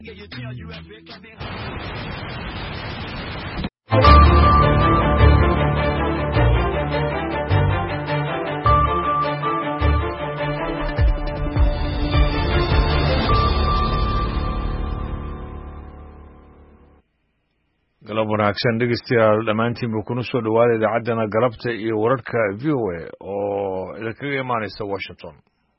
galab wanaagsan dhegeystayaal dhammaantiinba kuna soo dhawaada idaacadana galabta iyo wararka VOA oo idinkaga imaanaysa Washington.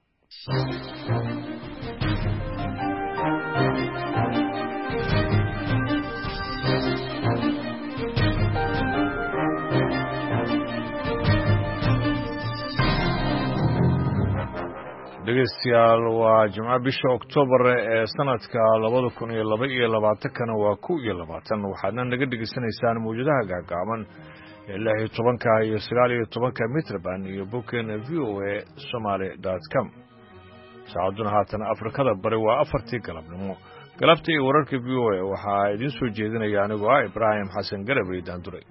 dhegeystayaal waa Jimco bisha Oktoobar ee sanadka 2022 waa 20 waxaadna naga dhegeysanaysaan mawjadaha gaagaaban ee 16 iyo 19 mitrban iyo boggeena voasomali.com. saacaduna haatan Afrikada bari waa 4 galabnimo. galabta iyo wararka VOA waxaa idin soo jeedinaya anigoo ah Ibrahim Xasan Garabay Daanduray.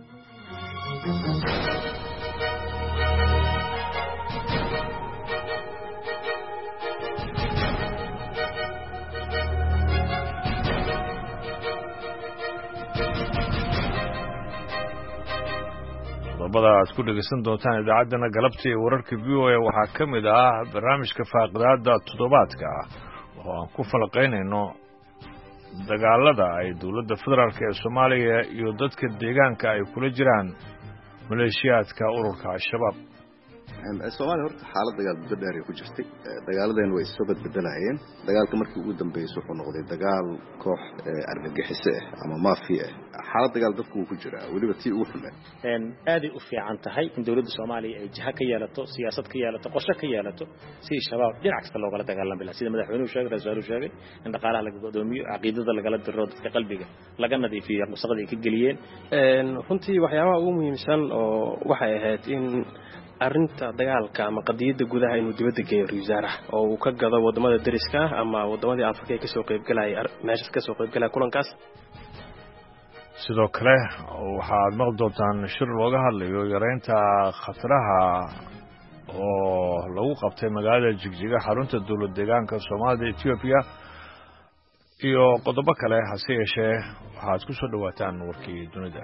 qodobada aad ku dhegeysan doontaan idaacadana galabta iyo wararka VOA waxaa ka mid ah barnaamijka faaqidaada toddobaadka oo aan ku falaqaynayno dagaalada ay dowladda federaalk ee Soomaaliya iyo dadka deegaanka ay kula jiraan maleeshiyaadka ururka Al-Shabaab. Soomaaliya horta xaalad dagaal muddo dheer ay ku jirtay. dagaaladeen way soo bedbedelayeen. dagaalka markii ugu dambeeyay wuxuu noqday dagaal koox argagixis ah ama maafiya ah. xaalad dagaal dadku uu ku jira waliba tii ugu xumay. aad u fiican tahay in dawladda Soomaaliya ay jiha ka yeelato, siyaasad ka yeelato, qorshe ka yeelato si shabaab dhinac kasta looga dagaalamo bilaa sida madaxweynuhu sheegay, rasuuluhu sheegay in dhaqaalaha laga godoomiyo, aqoonta laga diro, dadka qalbiga laga nadiifiyo, wasaqada ay ka galiyeen. runtii waxyaabaha ugu muhiimsan oo waxay ahayd in arinta dagaalka ama qadiyada gudaha inuu dibadda geeyo wasaaraha oo uu ka gado wadamada dariska ama wadamadii Afrika ee ka soo qayb galay meesha ka soo qayb galay kulankaas. sidoo kale waxaad maqli doontaan shir looga hadlayo yareynta khataraha oo lagu qabtay magaalada Jigjiga xarunta dowlad deegaanka Soomaalida Ethiopia iyo qodobo kale. hase yeeshee waxaad ku soo dhawaataan warkii dunida.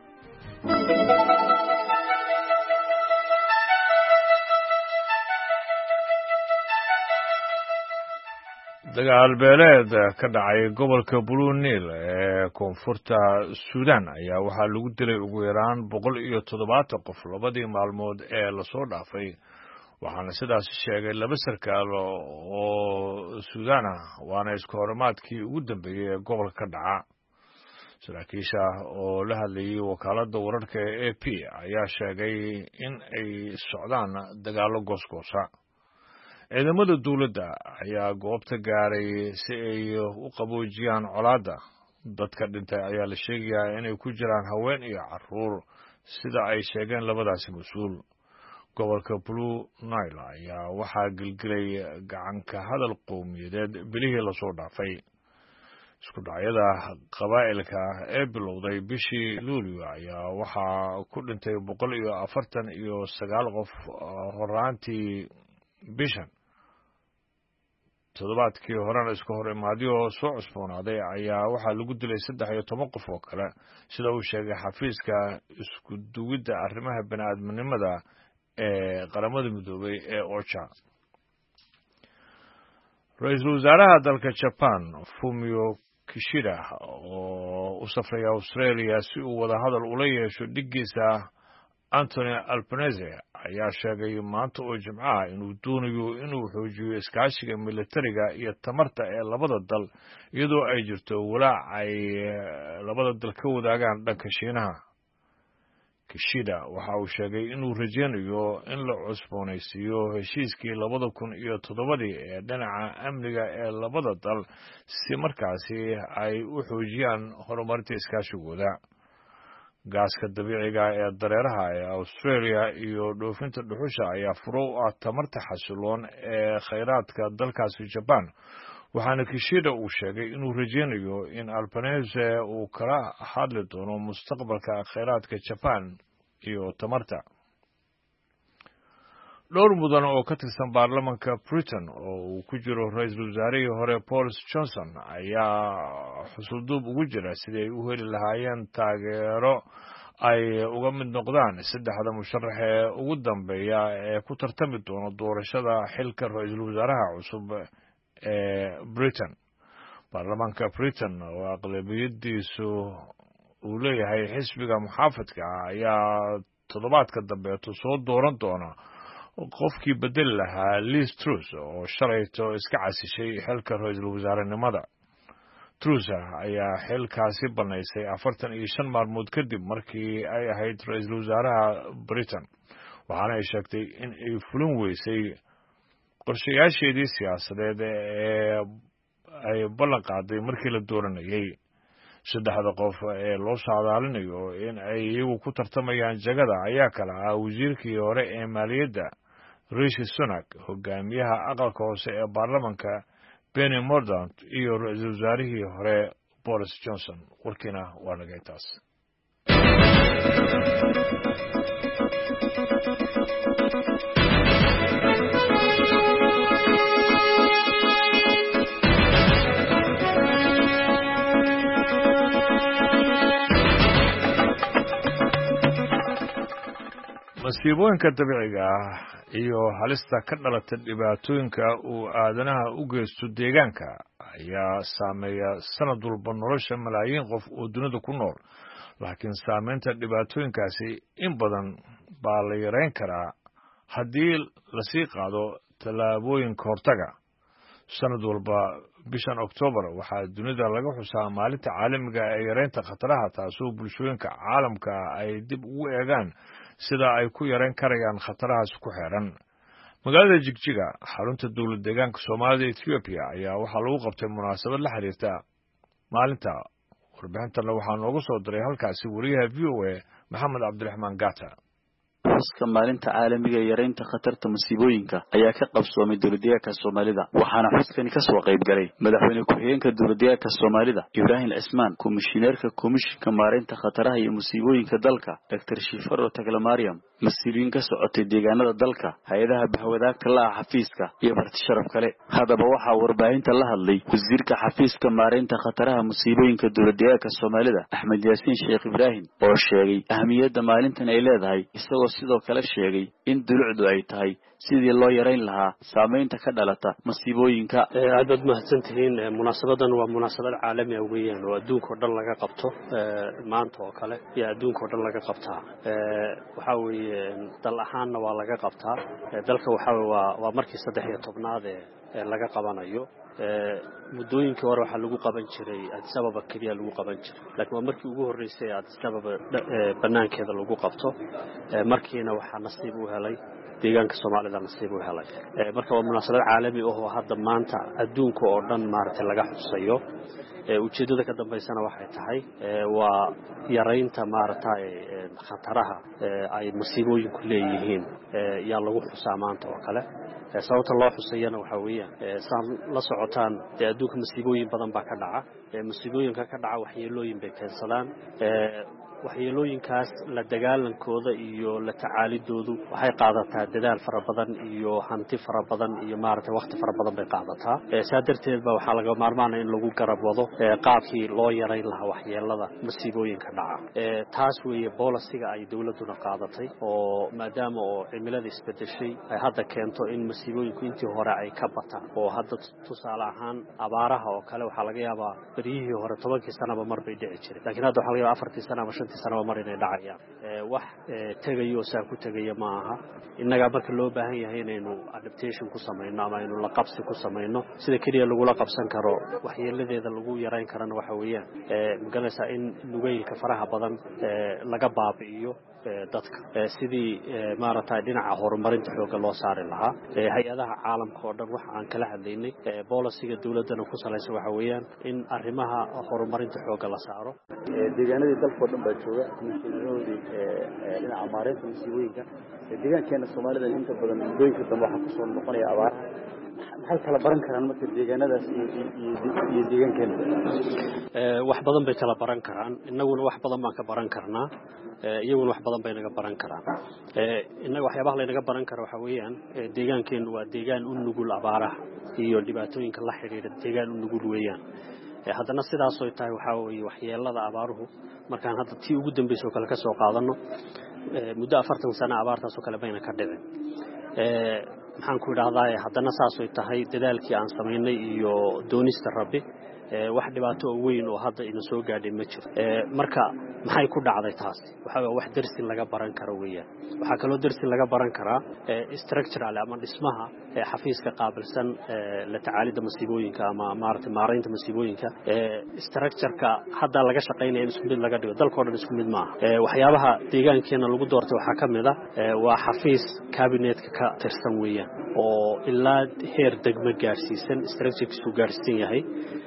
dagaal beeleed ka dhacay gobolka Blue Nile ee koonfurta Suudaan ayaa waxaa lagu dilay ugu yaraan 170 qof labadii maalmood ee la soo dhaafay, waxaana sidaas sheegay laba sarkaal oo Suudaan ah waana isku hormaadkii ugu dambeeyay ee gobolka ka dhaca. saraakiisha oo la hadlayay wakaaladda wararka ee AP ayaa sheegay in ay socdaan dagaalo goosgoosa. ciidamada dawladda ayaa goobta gaaray si ay u qaboojiyaan colaadda. dadka dhintay ayaa la sheegayaa inay ku jiraan haween iyo carruur sida ay sheegeen labadaasi mas-uul. gobolka Blue Nile ayaa waxaa gilgilay gacanka hadal qowmiyadeed bilihii lasoo dhaafay. isku dhacyada qabaa'ilka ee bilowday bishii Luulyo ayaa waxaa ku dhintay 149 qof horaantii bishan. toddobaadkii horena isku hor imaadyo soo cusboonaaday ayaa waxaa lagu dilay 13 qof oo kale sida uu sheegay xafiiska isku duwidda arrimaha bini'aadminimada ee qaramada midoobay ee OCHA. ra'iisul wasaaraha dalka Japan Fumio Kishida oo u safray Australia si uu wada hadal ula yeesho dhigiisa Anthony Albanese ayaa sheegay maanta oo Jimco ah inuu doonayo inuu xoojiyo iskaashiga militariga iyo tamarta ee labada dal iyadoo ay jirto walaac ay labada dal ka wadaagaan dhanka Shiinaha. Kishida waxa uu sheegay inuu rajaynayo in la cusboonaysiiyo heshiiskii 2007 ee dhinaca amniga ee labada dal si markaasi ay u xoojiyaan horumarinta iskaashigooda. gaaska dabiiciga ee dareeraha ee Australia iyo dhoofinta dhuxusha ayaa furo u ah tamarta xasiloon ee kheyraadka dalkaasi Japan, waxaana Kishida uu sheegay inuu rajaynayo in Albanese uu kala hadli doono mustaqbalka kheyraadka Japan iyo tamarta. dhowr mudan oo ka tirsan baarlamanka Britain oo uu ku jiro ra'iisul wasaarihii hore Boris Johnson ayaa xusulduub ugu jira sidii ay u heli lahaayeen taageero ay uga mid noqdaan saddexda musharax ee ugu dambeeya ee ku tartami doona doorashada xilka ra'iisul wasaaraha cusub ee Britain. baarlamanka Britain oo aqlabiyadiisu uu leeyahay xisbiga muxaafadka ayaa toddobaadka dambe soo dooran doona qofkii bedeli lahaa Liz Truss oo shalayto iska casishay xilka ra'iisul wasaarenimada. Truss ayaa xilkaasi banaysay 45 maalmood kadib markii ay ahayd ra'iisul wasaaraha Britain, waxaana ay sheegtay in ay fulin weysay qorshayaasheedii siyaasadeed ee ay ballan qaaday markii la dooranayay. saddexda qof ee loo saadaalinayo in ay iyagu ku tartamayaan jagada ayaa kala ah wasiirkii hore ee maaliyadda Rishi Sunak, hogaamiyaha aqalka hoose ee baarlamanka Penny Mordaunt iyo ra'iisul wasaarihii hore Boris Johnson. warkiina waa naga intaas. masiibooyinka dabiiciga ah iyo halista ka dhalata dhibaatooyinka uu aadanaha u geysto deegaanka ayaa saameeya sanad walba nolosha malaayiin qof oo dunida ku nool, laakiin saameynta dhibaatooyinkaasi in badan baa la yareyn karaa haddii lasii qaado tallaabooyinka hortaga. sanad walba bishan Oktoobar waxaa dunida laga xusaa maalinta caalamiga ee yareynta khataraha, taasoo bulshooyinka caalamka ay dib ugu eegaan sida ay ku yareyn karayaan khatarahaas ku xeeran. magaalada Jigjiga, xarunta dowlad deegaanka Soomaalida Ethiopia, ayaa waxaa lagu qabtay munaasabad la xiriirta maalinta. warbixintana waxaa nooga soo diray halkaasi wariyaha VOA Maxamed Cabdiraxmaan Gata. xuska maalinta caalamiga ee yareynta khatarta masiibooyinka ayaa ka qabsoomay dowladdeegaanka Soomaalida, waxaana xuskani ka soo qayb galay madaxweyne ku-xigeenka dowladdeegaanka Soomaalida Ibrahim Cismaan, komishineerka komishinka maareynta khataraha iyo masiibooyinka dalka Dr. Shifaro Taglamaryam, mas'uuliyiin ka socotay deegaanada dalka, hay'adaha bahwadaagta la xafiiska iyo marti sharaf kale. haddaba waxaa warbaahinta la hadlay wasiirka xafiiska maareynta khataraha masiibooyinka dowladdeegaanka Soomaalida Axmed Yaasiin Sheekh Ibrahim oo sheegay ahmiyadda maalintan ay leedahay, isagoo sidoo kale sheegay in dulucdu ay tahay sidii loo yareyn lahaa saameynta ka dhalata masiibooyinka. aad mahadsantihiin. munaasabadan waa munaasabad caalami ah weeyaan oo adduunka oo dhan laga qabto maanta oo kale iyo adduunka oo dhan laga qabtaa. waxa weeye dal ahaanna waa laga qabtaa. dalka waxa waa markii 13aad ee laga qabanayo. muddooyinkii hore waxaa lagu qaban jiray Addis Ababa kaliya lagu qaban jiray, laakiin waa markii ugu horeysay Addis Ababa banaankeeda lagu qabto. markiina waxaa nasiib u helay deegaanka Soomaalida, nasiib u helay. marka waa munaasabad caalami ah oo hadda maanta adduunka oo dhan maartay laga xusayo. ujeedada ka dambeysana waxay tahay waa yareynta maartay khataraha ay masiibooyinku leeyihiin yaa lagu xusaa maanta oo kale. sababta loo xusayana waxa weeyaan saan la socotaan adduunka masiibooyin badan baa ka dhaca. masiibooyinka ka dhaca waxyeelooyin bay keensadaan. waxyeelooyinkaas la dagaalankooda iyo la tacaalidoodu waxay qaadataa dadaal fara badan iyo hanti fara badan iyo maaragtay waqti fara badan bay qaadataa. saa darteed ba waxaa laga maarmaanaya in lagu garab wado qaabkii loo yareyn lahaa waxyeelada masiibooyinka dhaca. taas weeye boolisiga ay dawladuna qaadatay, oo maadaama oo cimilada isbedeshay ay hadda keento in masiibooyinku intii hore ay ka bataan. oo hadda tusaale ahaan abaaraha oo kale waxaa laga yaabaa berihii hore 10 sanaba mar bay dhici jireen, laakiin hadda waxaa laga yaabaa 4 sano ama 5 sano mar inay dhacayaan. wax tagayo saa ku tagaya ma aha. innaga marka loo baahan yahay inaynu adaptation ku sameeyno ama inuu la qabsi ku sameeyno sida kaliya lagu la qabsan karo waxyeeladeeda lagu yareyn karana waxa weeyaan magalaysa in nugeylka faraha badan laga baabi'iyo dadka sidii maaragtay dhinaca horumarinta xooga loo saari lahaa. hay'adaha caalamka oo dhan waxa aan kala hadlaynay boolisiga dawladana ku salaysan waxa weeyaan in arrimaha horumarinta xooga la saaro. deegaanadii dalka oo dhan baa jooga mas'uuliyiinta dhinaca maareynta masiibooyinka. deegaankeena Soomaalida inta badan muddooyinka dambe waxa ku soo noqonaya abaaraha. maxay kala baran karaan marka deegaanadaas iyo deegaankeena wax badan bay kala baran karaan innaguna wax badan baan ka baran karnaa iyaguna wax badan bay naga baran karaan innaga waxyaabaha laynaga baran karo waxa weeyaan deegaankeenu waa deegaan u nugul abaaraha iyo dhibaatooyinka la xidhiidha deegaan u nugul weeyaan haddana sidaas oo tahay waxa weeye waxyeelada abaaruhu markaan hadda tii ugu dambeysay oo kale ka soo qaadano muddo 40 sano abaartaas oo kale bayna ka dhicin maxaan ku idhaahdaa haddana saas oo tahay dadaalkii aan samaynay iyo doonista rabbi wax dhibaato weyn oo hadda ina soo gaadhay ma jiro marka maxay ku dhacday taasi waxa wax darsi laga baran karo weeyaan waxa kale oo darsi laga baran karaa structural ama dhismaha xafiiska qaabilsan la tacaalida masiibooyinka ama maareynta masiibooyinka structure-ka hadda laga shaqeynaya isku mid laga dhigo dalka oo dhan isku mid maaha waxyaabaha deegaankeena lagu doortay waxa ka mid ah waa xafiis cabinet-ka ka tirsan weeyaan oo ilaa heer degmo gaarsiisan structure-kiisu gaarsiisan yahay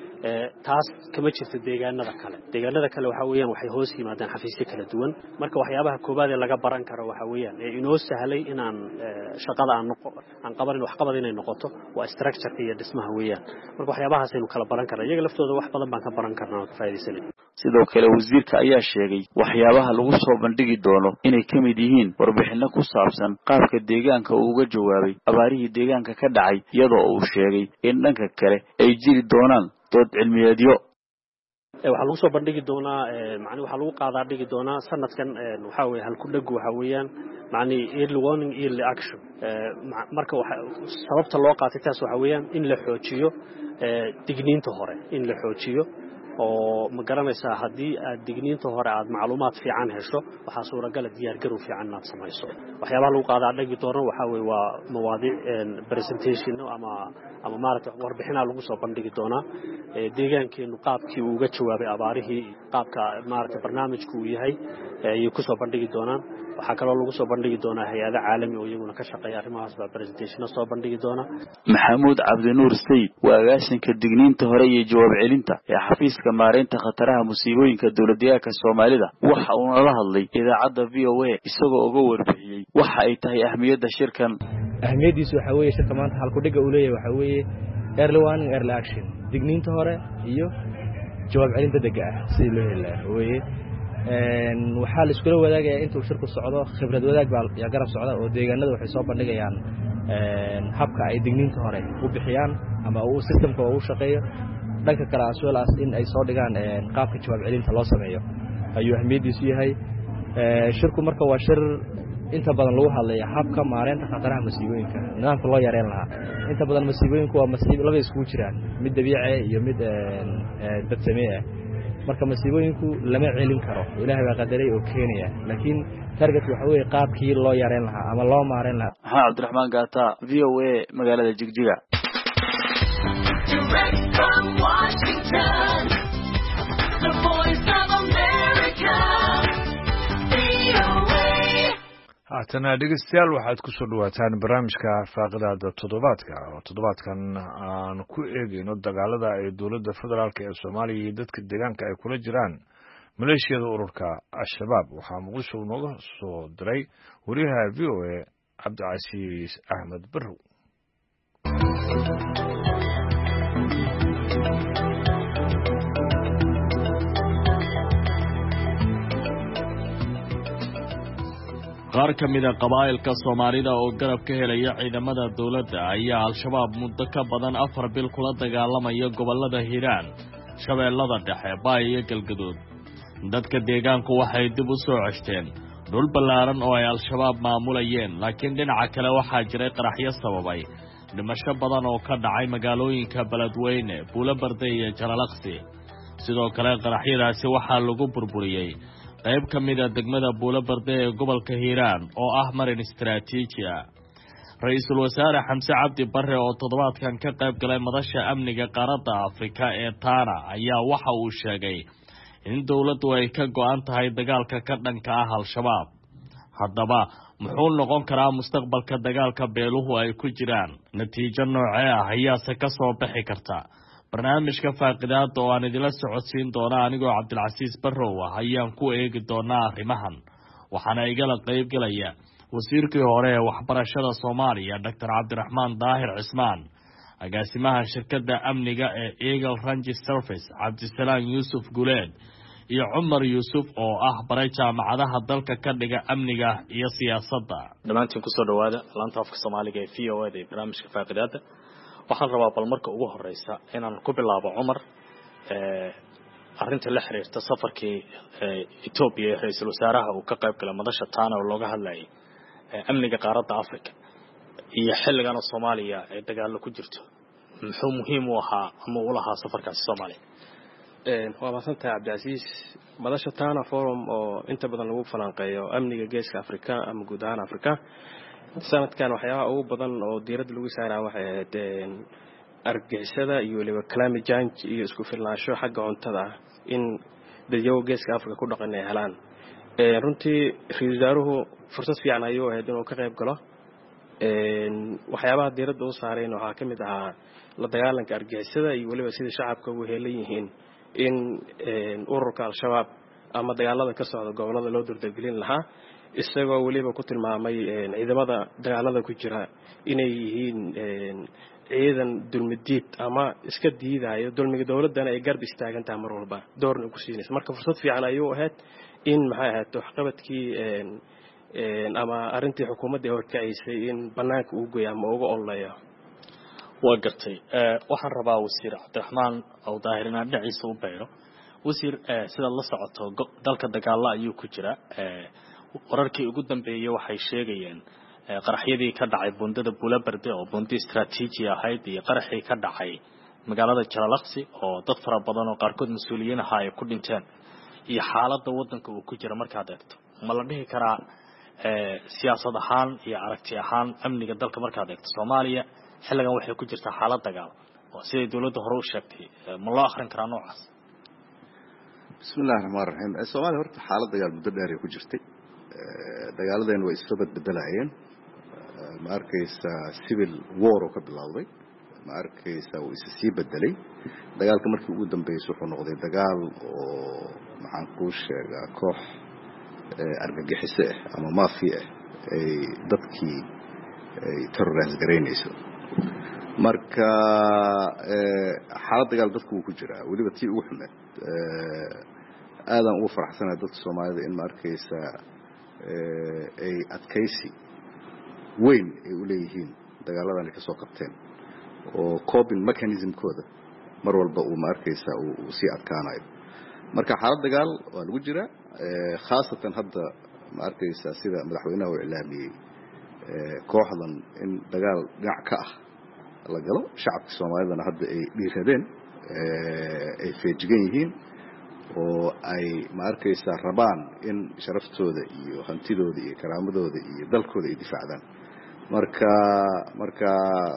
taas kama jirto deegaanada kale waxa weeyaan waxay hoos yimaadaan xafiisyo kala duwan marka waxyaabaha koobaad ee laga baran karo waxa weeyaan inoo sahlay inaan shaqada aan qabanin wax qabad inay noqoto waa structure iyo dhismaha weeyaan marka waxyaabahaas aynu kala baran karnaa iyaga laftooda wax badan baan ka baran karnaa oo ka faa'iideysanay sidoo kale wasiirka ayaa sheegay waxyaabaha lagu soo bandhigi doono inay ka mid yihiin warbixino ku saabsan qaabka deegaanka uu uga jawaabay abaarihii deegaanka ka dhacay iyadoo uu sheegay in dhanka kale ay jiri doonaan dood cilmiyeedyo waxa lagu soo bandhigi doonaa waxa lagu qaadaa dhigi doonaa sanadkan waxa weeye halku dhagu waxa weeyaan early warning early action marka sababta loo qaatay taas waxa weeyaan in la xoojiyo digniinta hore in la xoojiyo oo ma garanaysaa haddii aad digniinta hore aad macluumaad fiican hesho waxaa suuragal diyaar garow fiican inaad samayso waxyaabaha lagu qaadaa dhigi doono waxa weeye waa mawaadiic presentation ama maaragtay warbixinaha lagu soo bandhigi doonaa deegaankeenu qaabkii uu uga jawaabay abaarihii qaabka maaragtay barnaamijku uu yahay ayay ku soo bandhigi doonaan waxaa kaloo lagu soo bandhigi doonaa hay'ado caalami oo iyaguna ka shaqeeya arrimahaas baa presentation soo bandhigi doona maxamuud cabdinuur sayid waa agaasinka digniinta hore iyo jawaab celinta ee xafiiska maareynta khataraha musiibooyinka dowladdeegaanka Soomaalida waxa uu nala hadlay idaacadda VOA isagoo uga warbixiyay waxa ay tahay ahmiyadda shirkan ahmiyadiisu waxa weeye shirka maanta halku dhiga uu leeyahay waxa weeye early warning early action digniinta hore iyo jawaab celinta degdega ah si loo helo weeye waxaa la iskula wadaagayaa intuu shirku socdo khibrad wadaag baa ya garab socda oo deegaanada waxay soo bandhigayaan habka ay digniinta hore u bixiyaan ama uu systemka uu shaqeeyo dhanka kale as well as in ay soo dhigaan qaabka jawaab celinta loo sameeyo ayuu ahmiyadiisu yahay shirku marka waa shir inta badan lagu hadlayo habka maareynta khataraha masiibooyinka nidaamka loo yareyn lahaa inta badan masiibooyinku waa masiibo laba isku jiraan mid dabiici iyo mid dad sameey marka masiibooyinku lama celin karo ilaahay baa qadaray oo keenaya laakiin target waxa weeye qaabkii loo yareyn lahaa ama loo maareyn lahaa maxaa Cabdiraxmaan Gaata VOA magaalada Jigjiga haatana dhegeystayaal waxaad ku soo dhawaataan barnaamijka faaqidaada toddobaadka oo toddobaadkan aan ku eegayno dagaalada ay dowladda federaalk ee Soomaaliya iyo dadka deegaanka ay kula jiraan maleeshiyada ururka Al-Shabaab waxaa muqdisho nooga soo diray wariyaha VOA Cabdicasiis Ahmed Barrow qaar ka mid ah qabaa'ilka Soomaalida oo garab ka helaya ciidamada dawladda ayaa Al-Shabaab muddo ka badan 4 bil kula dagaalamaya gobolada Hiiraan, Shabeellada Dhexe, Baay iyo Galgaduud. Dadka deegaanku waxay dib u soo ceshteen dhul ballaaran oo ay Al-Shabaab maamulayeen, laakiin dhinaca kale waxaa jiray qaraxyo sababay dhimasho badan oo ka dhacay magaalooyinka Beledweyne, Buulabarde iyo Jalalaqsi. Sidoo kale qaraxyadaasi waxaa lagu burburiyay qayb ka mid ah degmada Buulabarde ee gobolka Hiiraan oo ah marin istiraatiiji ah. Ra'iisul Wasaare Xamse Cabdi Barre oo toddobaadkan ka qayb galay madasha amniga qaaradda Afrika ee Taana ayaa waxa uu sheegay in dawladdu ay ka go'an tahay dagaalka ka dhanka ah Al-Shabaab. Haddaba muxuu noqon karaa mustaqbalka dagaalka beeluhu ay ku jiraan? Natiijo noocee ah ayaase ka soo bixi karta? barnaamijka faaqidaada oo aan idila socodsiin doona anigoo Cabdilcasiis Barrow ayaan ku eegi doonaa arrimahan waxaana igala qayb galaya wasiirkii hore ee waxbarashada Soomaaliya Dr. Cabdiraxmaan Daahir Cismaan agaasimaha shirkadda amniga ee Eagle Range Service Cabdisalaam Yuusuf Guleed iyo Cumar Yuusuf oo ah baray jaamacadaha dalka ka dhiga amniga iyo siyaasadda. Dhamaantiin ku soo dhawaada laanta afka Soomaaliga ee VOA ee barnaamijka Faaqidaada. Waxaan rabaa bal marka ugu horeysa inaan ku bilaabo Cumar arrinta la xiriirta safarkii Ethiopia ee ra'iisul wasaaraha uu ka qayb galay madasha Tana oo looga hadlayay amniga qaaradda Afrika iyo xilligan Soomaaliya ee dagaal ku jirto. Muxuu muhiim u ahaa ama u lahaa safarkaasi Soomaaliya? waa maasanta Cabdicaziis madasha Tana forum oo inta badan lagu falanqeeyo amniga geeska Afrika ama guud ahaan Afrika sanadkan waxyaabo ugu badan oo diiradda lagu saaray waxay ahayd argagixisada iyo waliba climate change iyo isku filnaansho xagga cuntada in dadyow geeska Afrika ku dhaqan ay helaan runtii ra'iisul wasaaruhu fursad fiican ayuu ahayd inuu ka qayb galo waxyaabaha diiradda uu saaray waxaa kamid ahaa la dagaalanka argagixisada iyo waliba sida shacabka ugu heelan yihiin in ururka al-shabaab ama dagaalada ka socda gobolada loo durdagelin lahaa isagoo waliba ku tilmaamay ciidamada dagaalada ku jira inay yihiin ciidan dulmidiid ama iska diidayo dulmiga dawladana ay garb istaagan tahay mar walba doorna ku siinaysa marka fursad fiican ayuu ahayd in maxay ahayd waxqabadkii ama arintii xukuumadda horkacisay in banaanka uu gooyo ama uga olleeyo waa gartay waxaan rabaa wasiir Cabdiraxmaan oo daahirina dhiciisa u beero wasiir sida la socoto dalka dagaal ayuu ku jira wararkii ugu dambeeyay waxay sheegayeen qaraxyadii ka dhacay bundada Buulabarde oo bundi istiraatiiji ahayd iyo qaraxii ka dhacay magaalada Jalalaqsi oo dad fara badan oo qaarkood mas'uuliyiin ah ay ku dhinteen iyo xaaladda wadanka uu ku jira markaad eegto ma la dhihi karaa siyaasad ahaan iyo aragti ahaan amniga dalka markaad eegto Soomaaliya xilligan waxay ku jirtaa xaalad dagaal oo sidii dawladda hore u sheegtay ma loo akhrin karaa noocaas? Bismillahir Rahmanir Rahiim. Soomaaliya horta xaalad dagaal muddo dheer ay ku jirtay dagaaladeen way isoo bedbedelayeen ma arkaysa civil war oo ka bilowday ma arkaysa uu is sii bedelay dagaalka markii ugu dambeeyay wuxuu noqday dagaal oo maxaan ku sheegaa koox argagixisay ama mafia ay dadkii ay terrorize gareynayso marka xaalad dagaal dadku ku jira waliba tii ugu xumeed aadan ugu faraxsanahay dadka Soomaalida in ma arkaysa ay adkaysi weyn ay u leeyihiin dagaaladan ka soo qabteen oo coping mechanism-kooda mar walba uu ma arkaysa uu si adkaanayo marka xaalad dagaal waa lagu jira khaasatan hadda ma arkaysa sida madaxweynaha uu ilaamiyay kooxdan in dagaal dhinac ka ah la galo shacabka Soomaalida hadda ay dhiiradeen ay feejigan yihiin oo ay ma arkaysa rabaan in sharaftooda iyo hantidooda iyo karaamadooda iyo dalkooda ay difaacdaan marka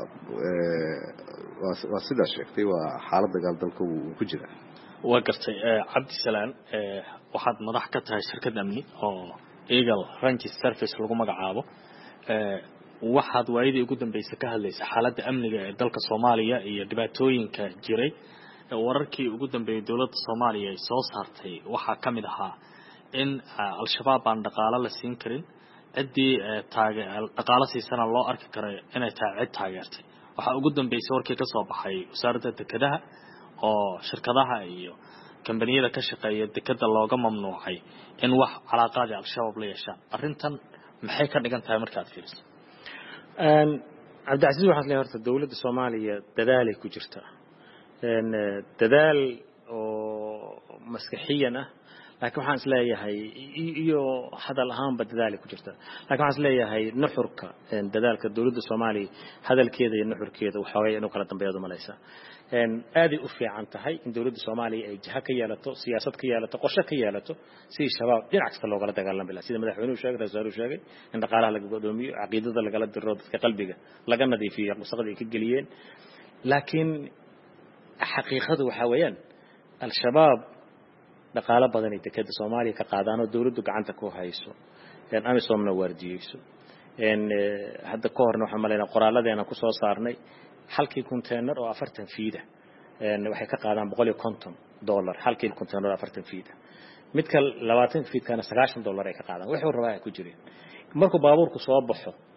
waa sida sheegtay waa xaalad dagaal dalka uu ku jira waa gartay Cabdisalaam waxaad madax ka tahay shirkad amni oo Eagle Range Service lagu magacaabo waxaad waayidii ugu dambeysay ka hadlaysay xaaladda amniga ee dalka Soomaaliya iyo dhibaatooyinka jiray wararkii ugu dambeeyay dawladda Soomaaliya ay soo saartay waxa kamid ahaa in al-shabaab aan dhaqaale la siin karin cidii dhaqaale siisana loo arki karo inay tahay cid taageertay waxa ugu dambeysay warkii ka soo baxay wasaaradda dekedaha oo shirkadaha iyo kambaniyada ka shaqeeya dekeda looga mamnuucay in wax calaaqaad al-shabaab la yeeshaan arrintan maxay ka dhigan tahay markaad fiiriso Cabdicaziis waxaad leeyahay horta dawladda Soomaaliya dadaal ay ku jirtaa dadaal oo maskaxiyan ah laakiin waxaan isleeyahay iyo hadal ahaanba dadaal ay ku jirtaa laakiin waxaan isleeyahay nuxurka dadaalka dawladda Soomaaliya hadalkeeda iyo nuxurkeeda waxa weeye inuu kala dambeeyo malaysa aad ay u fiican tahay in dawladda Soomaaliya ay jiha ka yeelato siyaasad ka yeelato qorshe ka yeelato si shabaab dhinac kasta looga dagaalamo bilaa sida madaxweynuhu sheegay ra'iisul sheegay in dhaqaalaha laga godoomiyo aqoonta laga diro dadka qalbiga laga nadiifiyo wasaqada ay ka galiyeen laakiin xaqiiqadu waxa weeyaan al-shabaab dhaqaale badan ay dekada Soomaaliya ka qaadaan oo dawladdu gacanta ku hayso amisomna waardiyeyso hadda ka horna waxa maleynaa qoraaladeena ku soo saarnay halkii container oo 40 fiida waxay ka qaadaan $150 halkii container 40 fiida midka 20 fiidkana $90 ay ka qaadaan wuxuu rabaa ku jireen markuu baabuurku soo baxo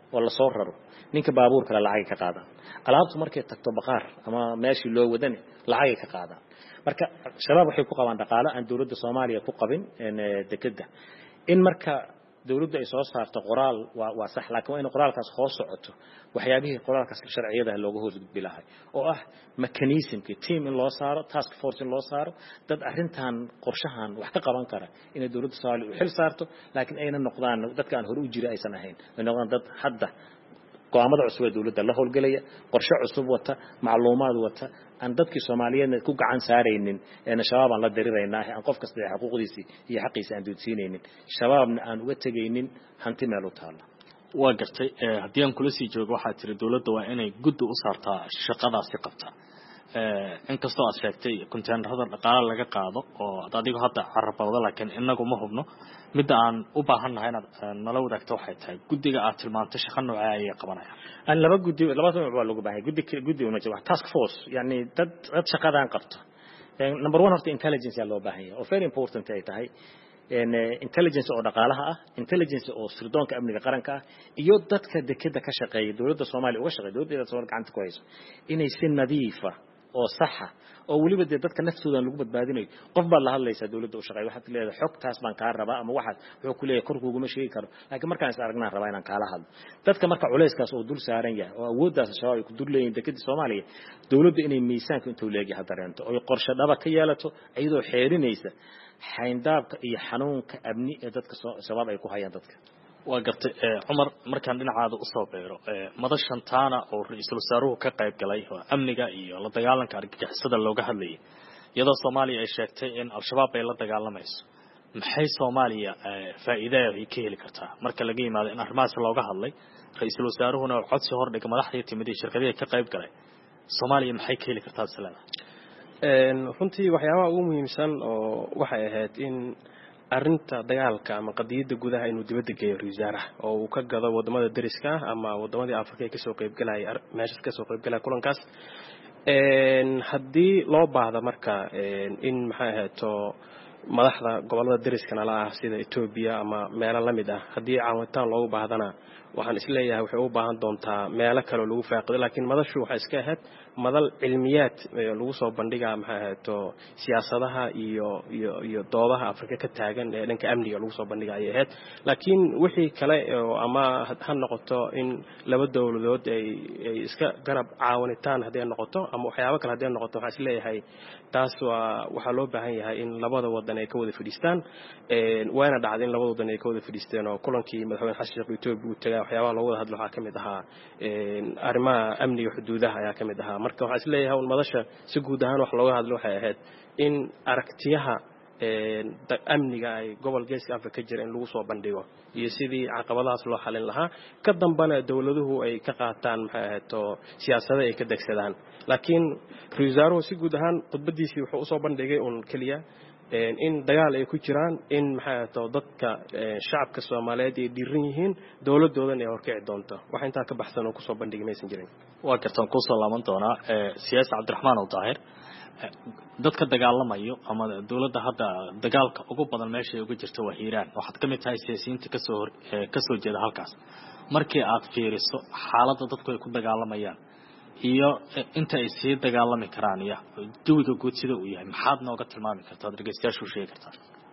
oo la soo raro ninka baabuur kale lacag ka qaadaan alaabtu markay tagto baqaar ama meeshii loo wadan lacag ka qaadaan marka shabaab waxay ku qabaan dhaqaale aan dawladda Soomaaliya ku qabin dekada in marka dawladdu ay soo saarto qoraal waa sax laakiin in qoraalkaas hoos socoto waxyaabihii qoraalkaas sharciyada looga horgudbi lahaa oo ah mechanismki team in loo saaro task force in loo saaro dad arrintan qorshahan wax ka qaban kara in dawladda Soomaaliya u xil saarto laakiin ayna noqdaan dadka aan hore u jiray aysan ahayn ay noqdaan dad hadda go'aamada cusub ee dawladda la howlgalaya qorshe cusub wata macluumaad wata aan dadkii Soomaaliyeed ku gacan saaraynin ee shabaab aan la diriireynaa aan qof kasta xuquuqdiisa iyo xaqiisa aan doodsiinaynin shabaabna aan uga tagaynin hanti meel u taala waa gartay haddii aan kula sii joogo waxaa tiri dawladda waa inay guddi u saartaa shaqadaasi qabta inkastoo aad sheegtay konteenarada dhaqaale laga qaado oo adigu hadda carabada laakiin inagu ma hubno midda aan u baahannahay inaad nala wadaagto waxay tahay guddiga aad tilmaantay shaqo noocee ayay qabanayaan aan laba nooc waa lagu baahay guddi uma jiro task force yani dad shaqadan qabto number 1 horta intelligence yaa loo baahan yahay oo very important ay tahay intelligence oo dhaqaalaha ah intelligence oo sirdoonka amniga qaranka ah iyo dadka dekada ka shaqeeya dawladda Soomaaliya uga shaqeeya dawladda Soomaaliya gacanta ku hayso inay si nadiif ah oo sax ah oo waliba dadka naftooda lagu badbaadinayo qof baa la hadlaysa dawladda u shaqeeyo waxa leedahay xogtaas baan ka rabaa ama waxa wuxuu ku leeyahay korkuuguma sheegi karo laakiin markaan is aragnaa rabaa inaan kala hadlo dadka marka culeyskaas oo dul saaran yahay oo awooddaas shabaab ay ku dul leeyihiin dekada Soomaaliya dawladda inay miisaanka intuu leeyahay dareento oo qorshe dhaba ka yeelato iyadoo xeerinaysa xayndaabka iyo xanuunka amni ee dadka shabaab ay ku hayaan dadka waa gartay Umar markaan dhinacaada u soo beero madashan taana oo ra'iisul wasaaruhu ka qayb galay oo amniga iyo la dagaalanka argagixisada looga hadlayay iyadoo Soomaaliya ay sheegtay in al-shabaab ay la dagaalamayso maxay Soomaaliya faa'iido ay ka heli kartaa marka laga yimaado in arrimahaas looga hadlay ra'iisul wasaaruhuna codsi hor dhigay madaxda timidii shirkadaha ka qayb galay Soomaaliya maxay ka heli kartaa salaada runtii waxyaabaha ugu muhiimsan oo waxay ahayd in arinta dagaalka ama qadiyada gudaha inuu dibadda geeyo wasaaraha oo uu ka gado wadamada dariska ama wadamadii Afrika ee ka soo qayb galay meesha ka soo qayb galay kulankaas haddii loo baahdo marka in maxay ahaato madaxda gobolada dariskana la ah sida Ethiopia ama meelo la mid ah haddii caawitaan loogu baahdana waxaan isleeyahay waxay u baahan doontaa meelo kale lagu faaqido laakiin madashu waxay iska ahayd madal cilmiyaad lagu soo bandhigaa maxay ahaato siyaasadaha iyo doodaha Afrika ka taagan ee dhanka amniga lagu soo bandhigaa ay ahayd laakiin wixii kale ama ha noqoto in laba dawladood ay iska garab caawinitaan haddii noqoto ama waxyaabo kale haddii noqoto waxaan isleeyahay taas waxa loo baahan yahay in labada wadan ay ka wada fadhiistaan waana dhacday in labada wadan ay ka wada fadhiisteen oo kulankii madaxweyne xasan sheekh Itoobiya uu tagay waxyaabaha loo wada hadlo waxa kamid ahaa arrimaha amniga xuduudaha ayaa kamid ahaa marka waxaan isleeyahay madasha si guud ahaan wax looga hadlo waxay ahayd in aragtiyaha amniga ay gobol geeska Afrika jira in lagu soo bandhigo iyo sidii caqabadahaas loo xalin lahaa ka dambana dawladuhu ay ka qaataan maxay ahaato siyaasada ay ka degsadaan laakiin ra'iisul si guud ahaan khudbadiisii wuxuu soo bandhigay un kaliya in dagaal ay ku jiraan in maxay ahaato dadka shacabka Soomaaliyeed ay dhiiran yihiin dawladoodan ay horkici doonto wax inta ka baxsan oo ku soo bandhigay maysan jirin waa kartaan ku soo laaban doona siyaasi Cabdiraxmaan Daahir dadka dagaalamayo ama dawladda hadda dagaalka ugu badan meesha ay uga jirto waa Hiiraan waxaad ka mid tahay siyaasiyiinta ka soo jeeda halkaas markii aad fiiriso xaaladda dadku ay ku dagaalamayaan iyo inta ay sii dagaalami karaan iyo jawiga guud sida uu yahay maxaad nooga tilmaami kartaa dhageystayaashu sheegi kartaa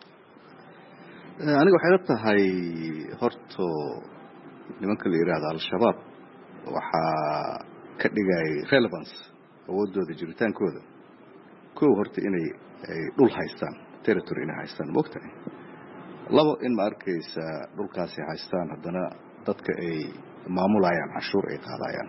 aniga waxay tahay horto nimanka la yiraahdo al-shabaab waxa ka dhigay relevance awoodooda jiritaankooda koo horta inay dhul haystaan territory inay haystaan moogtahay labo in ma arkaysa dhulkaasi haystaan haddana dadka ay maamulayaan cashuur ay qaadayaan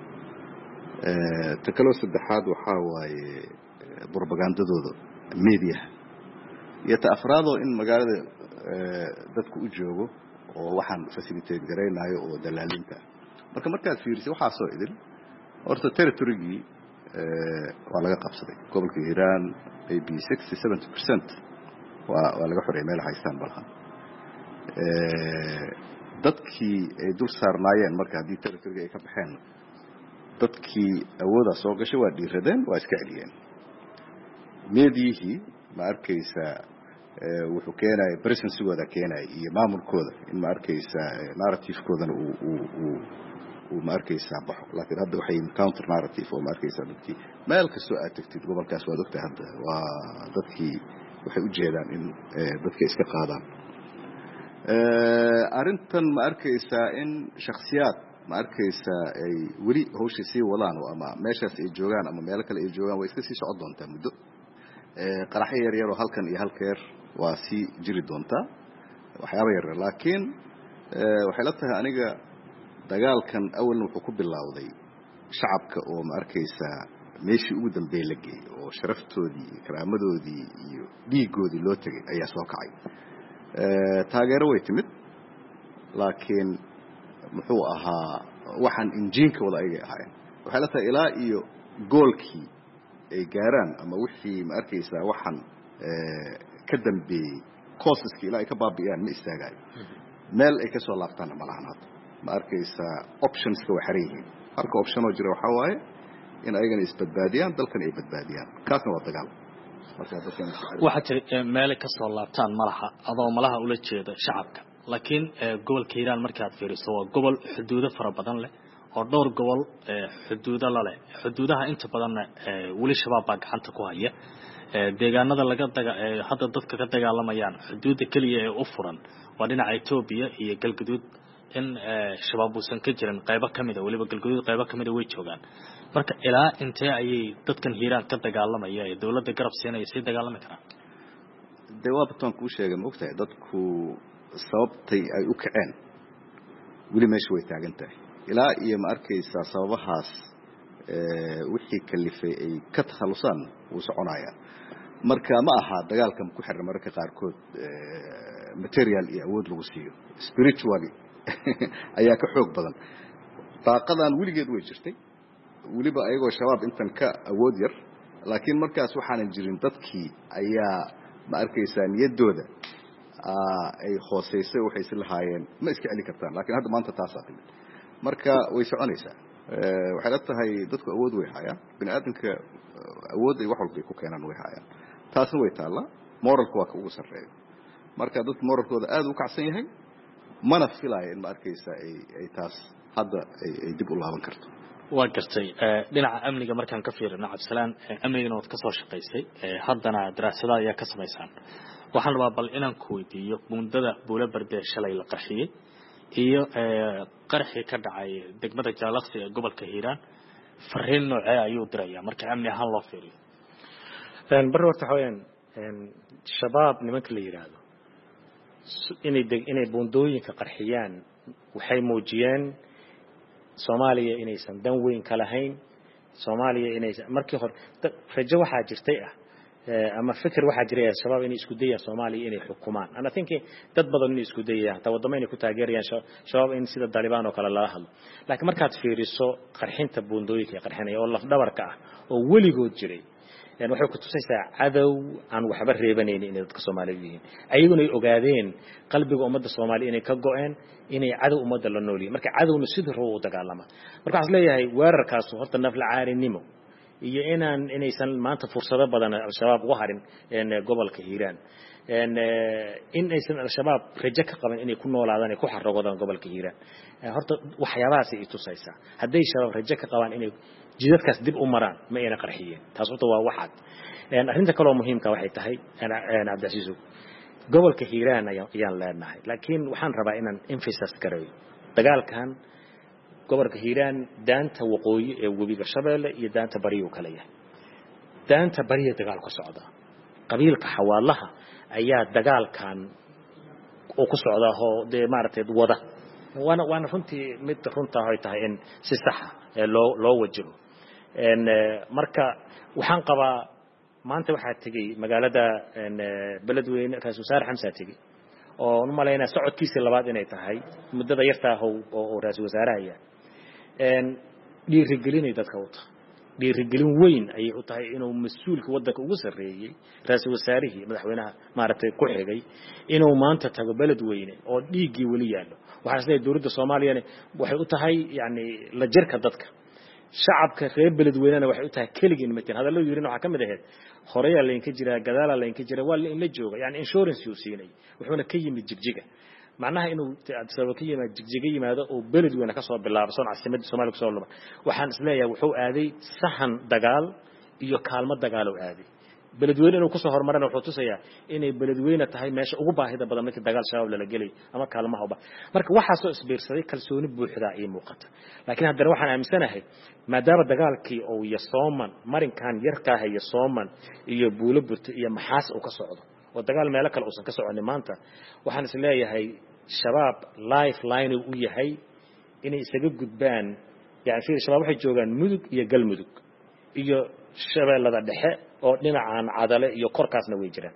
ta kaloo saddexaad waxaa waaye propagandadooda media iyo ta afraadoo in magaalada dadku u joogo oo waxaan facilitate garaynayo oo dalaalinta marka markaad fiirisay waxaa soo idin horta territory-gii waa laga qabsaday gobolka Hiiraan ay 60-70% waa laga xoreeyay meel haystaan balha dadkii ay dul saarnaayeen marka haddii territory ay ka baxeen dadkii awooda soo gashay waa dhiiradeen waa iska celiyeen meediyihii ma arkaysa wuxuu keenay presensigooda keenay iyo maamulkooda in ma arkaysa narrative-koodana uu ma arkaysa baxo laakiin hadda waxay counter narrative oo ma arkaysa dadkii meel kastoo aad tagtid gobolkaas waad ogtahay hadda waa dadkii waxay u jeedaan in dadka iska qaadaan arrintan ma arkaysa in shakhsiyaad ma arkaysa ay weli hawsha sii wadaan ama meeshaas ay joogaan ama meel kale ay joogaan way iska sii socon doontaa muddo qaraxyo yar yar oo halkan iyo halkeer waa sii jiri doontaa waxyaaba yar laakiin waxay la tahay aniga dagaalkan awalna wuxuu ku bilowday shacabka oo ma arkaysa meeshii ugu dambeeyay la geeyay oo sharaftoodii karaamadoodii iyo dhiigoodii loo tagay ayaa soo kacay taageero way timid laakiin muxuu ahaa waxaan injiinka wada ayay ahaayeen waxay la tahay ilaa iyo goolkii ay gaaraan ama wixii ma arkaysaa waxaan ka dambeeyey causeski ilaa ay ka baabi'iyaan ma istaagayo meel ay ka soo laabtaanna ma lahan hadda ma arkaysaa optionska way xaran yihiin halka optionoo jira waxaa waaye in ayagana isbadbaadiyaan dalkan ay badbaadiyaan kaasna waa dagaal waxaa tiri meelay ka soo laabtaan malaha adoo malaha ula jeeda shacabka laakiin gobolka hiiraan markaad fiiriso waa gobol xuduudo fara badan leh oo dhowr gobol xuduudo la leh xuduudaha inta badanna weli shabaab baa gacanta ku haya deegaanada hadda dadka ka dagaalamayaan xuduudda keliya ee u furan waa dhinaca Ethiopia iyo Galgaduud in shabaab uusan ka jirin qaybo kamid ah waliba Galgaduud qaybo kamid ah way joogaan marka ilaa intee ayay dadkan hiiraan ka dagaalamaya ee dawladda garab siinaya si dagaalami karaan deewaabtan ku sheegay ma ogtahay dadku sababtay ay u kaceen weli meesha way taagan tahay ilaa iyo ma arkaysaa sababahaas wixii kalifay ay ka takhalusaan uu soconaya marka ma aha dagaalkan ku xiran marka qaarkood material iyo awood lagu siiyo spiritually ayaa ka xoog badan daaqadan weligeed way jirtay weliba ayagoo shabaab intan ka awood yar laakiin markaas waxaanan jirin dadkii ayaa ma arkaysaa niyadooda ay hooseysay waxay si lahaayeen ma iska celi kartaan laakiin hadda maanta taasaa timid marka way soconaysaa waxay la tahay dadku awood way hayaan bini aadamka awood ay wax walba ku keenaan way hayaan taasna way taallaa moralku waa ka ugu sarreeyo marka dadka moralkooda aad u kacsan yahay mana filaayo in ma arkaysaa ay taas hadda ay dib u laaban karto waa gartay dhinaca amniga markaan ka fiirino cabdisalaan amnigana waad ka soo shaqaysay haddana daraasada ayaa ka samaysaan waxaan rabaa bal inaan ku weydiiyo mudada buula bardee shalay la qarxiyey iyo qarxii ka dhacay degmada Jaalaqsi ee gobolka Hiiraan fariin noocee ayuu dirayaa marka amni ahaan loo fiiriyo bar horta haween shabaab nimanka la yiraahdo inay buundooyinka qarxiyaan waxay muujiyeen Soomaaliya inaysan dan weyn ka lahayn Soomaaliya inaysan markii hore rajo waxa jirtay ama fikir waxa jiray shabaab inay isku dayaan Soomaaliya inay xukumaan ana think dad badan inay isku dayaan tawadamo inay ku taageerayaan shabaab in sida Taliban oo kale la hadlo laakiin markaad fiiriso qarxinta buundooyinka qarxinaya oo laf dhabarka ah oo weligood jiray waxay ku tusaysaa cadow aan waxba reebanaynin in dadka Soomaaliyeed yihiin ayaguna ay ogaadeen qalbiga ummadda Soomaaliyeed inay ka go'een inay cadow ummadda la nooliyeen marka cadowna sidii roo u dagaalama marka waxaan leeyahay weerarkaas horta nafla caarinimo iyo inaysan maanta fursado badan al-shabaab uga harin gobolka Hiiraan in aysan al-shabaab rajo ka qaban inay ku noolaadaan ku xarrogodaan gobolka Hiiraan horta waxyaabahaas ay tusaysaa hadday shabaab rajo ka qabaan inay jidadkaas dib u maraan ma ayna qarxiyeen taas horta waa waxaad arrinta kale oo muhiimka waxay tahay Cabdicasiis gobolka Hiiraan ayaan leenahay laakiin waxaan rabaa inaan emphasis gareeyo dagaalkan gobolka Hiiraan daanta waqooyi ee webiga Shabeelle iyo daanta bariyo kala yahay daanta bariyo dagaal ka socda qabiilka xawaalaha ayaa dagaalkan oo ku socda oo maartay wada waana runtii mid runta ay tahay in si sax ah loo wajibo marka waxaan qabaa maanta waxa tagay magaalada beledweyne Ra'iisul Wasaare Xamsa tagay oo numaleena socodkiisa labaad inay tahay muddada yarta oo Ra'iisul Wasaaraha dhiirigelinay dadka wata dhiirigelin weyn ayay u tahay inuu mas'uulka wadanka ugu sareeyay Ra'iisul Wasaarihii madaxweynaha maartay ku xigay inuu maanta tago beledweyne oo dhiigii wali yaalo waxaan isleeyahay dawladda Soomaaliya waxay u tahay yani la jirka dadka shacabka reer beledweynena waxay u tahay keligin ma tihin hadallo yirina waxa kamid ahayd horeeya leenka jira gadaala leenka jira waa in la jooga yani insurance uu siinay wuxuuna ka yimid jigjiga macnaha inuu sabab ka yimaado jigjiga yimaado oo beledweyna ka soo bilaabo soo caasimadda Soomaaliya ku soo laba waxaan isleeyahay wuxuu aaday sahan dagaal iyo kaalmo dagaal oo aaday beledweyne inuu ku soo hormarana wuxuu tusayaa inay beledweyne tahay meesha ugu baahida badan markii dagaal shabaab la galay ama kaalmaha uba marka waxa soo isbiirsaday kalsooni buuxda ay muuqata laakiin haddana waxaan aaminsanahay maadaama dagaalkii oo Sooman marinkan yarka ah Sooman iyo Buuloburta iyo Maxaas uu ka socdo oo dagaal meel kale uusan ka soconin maanta waxaan isleeyahay shabaab lifeline uu yahay inay isaga gudbaan yani fiir shabaab waxay joogaan mudug iyo galmudug iyo shabeellada dhexe oo dhinacaan cadale iyo korkaasna way jiraan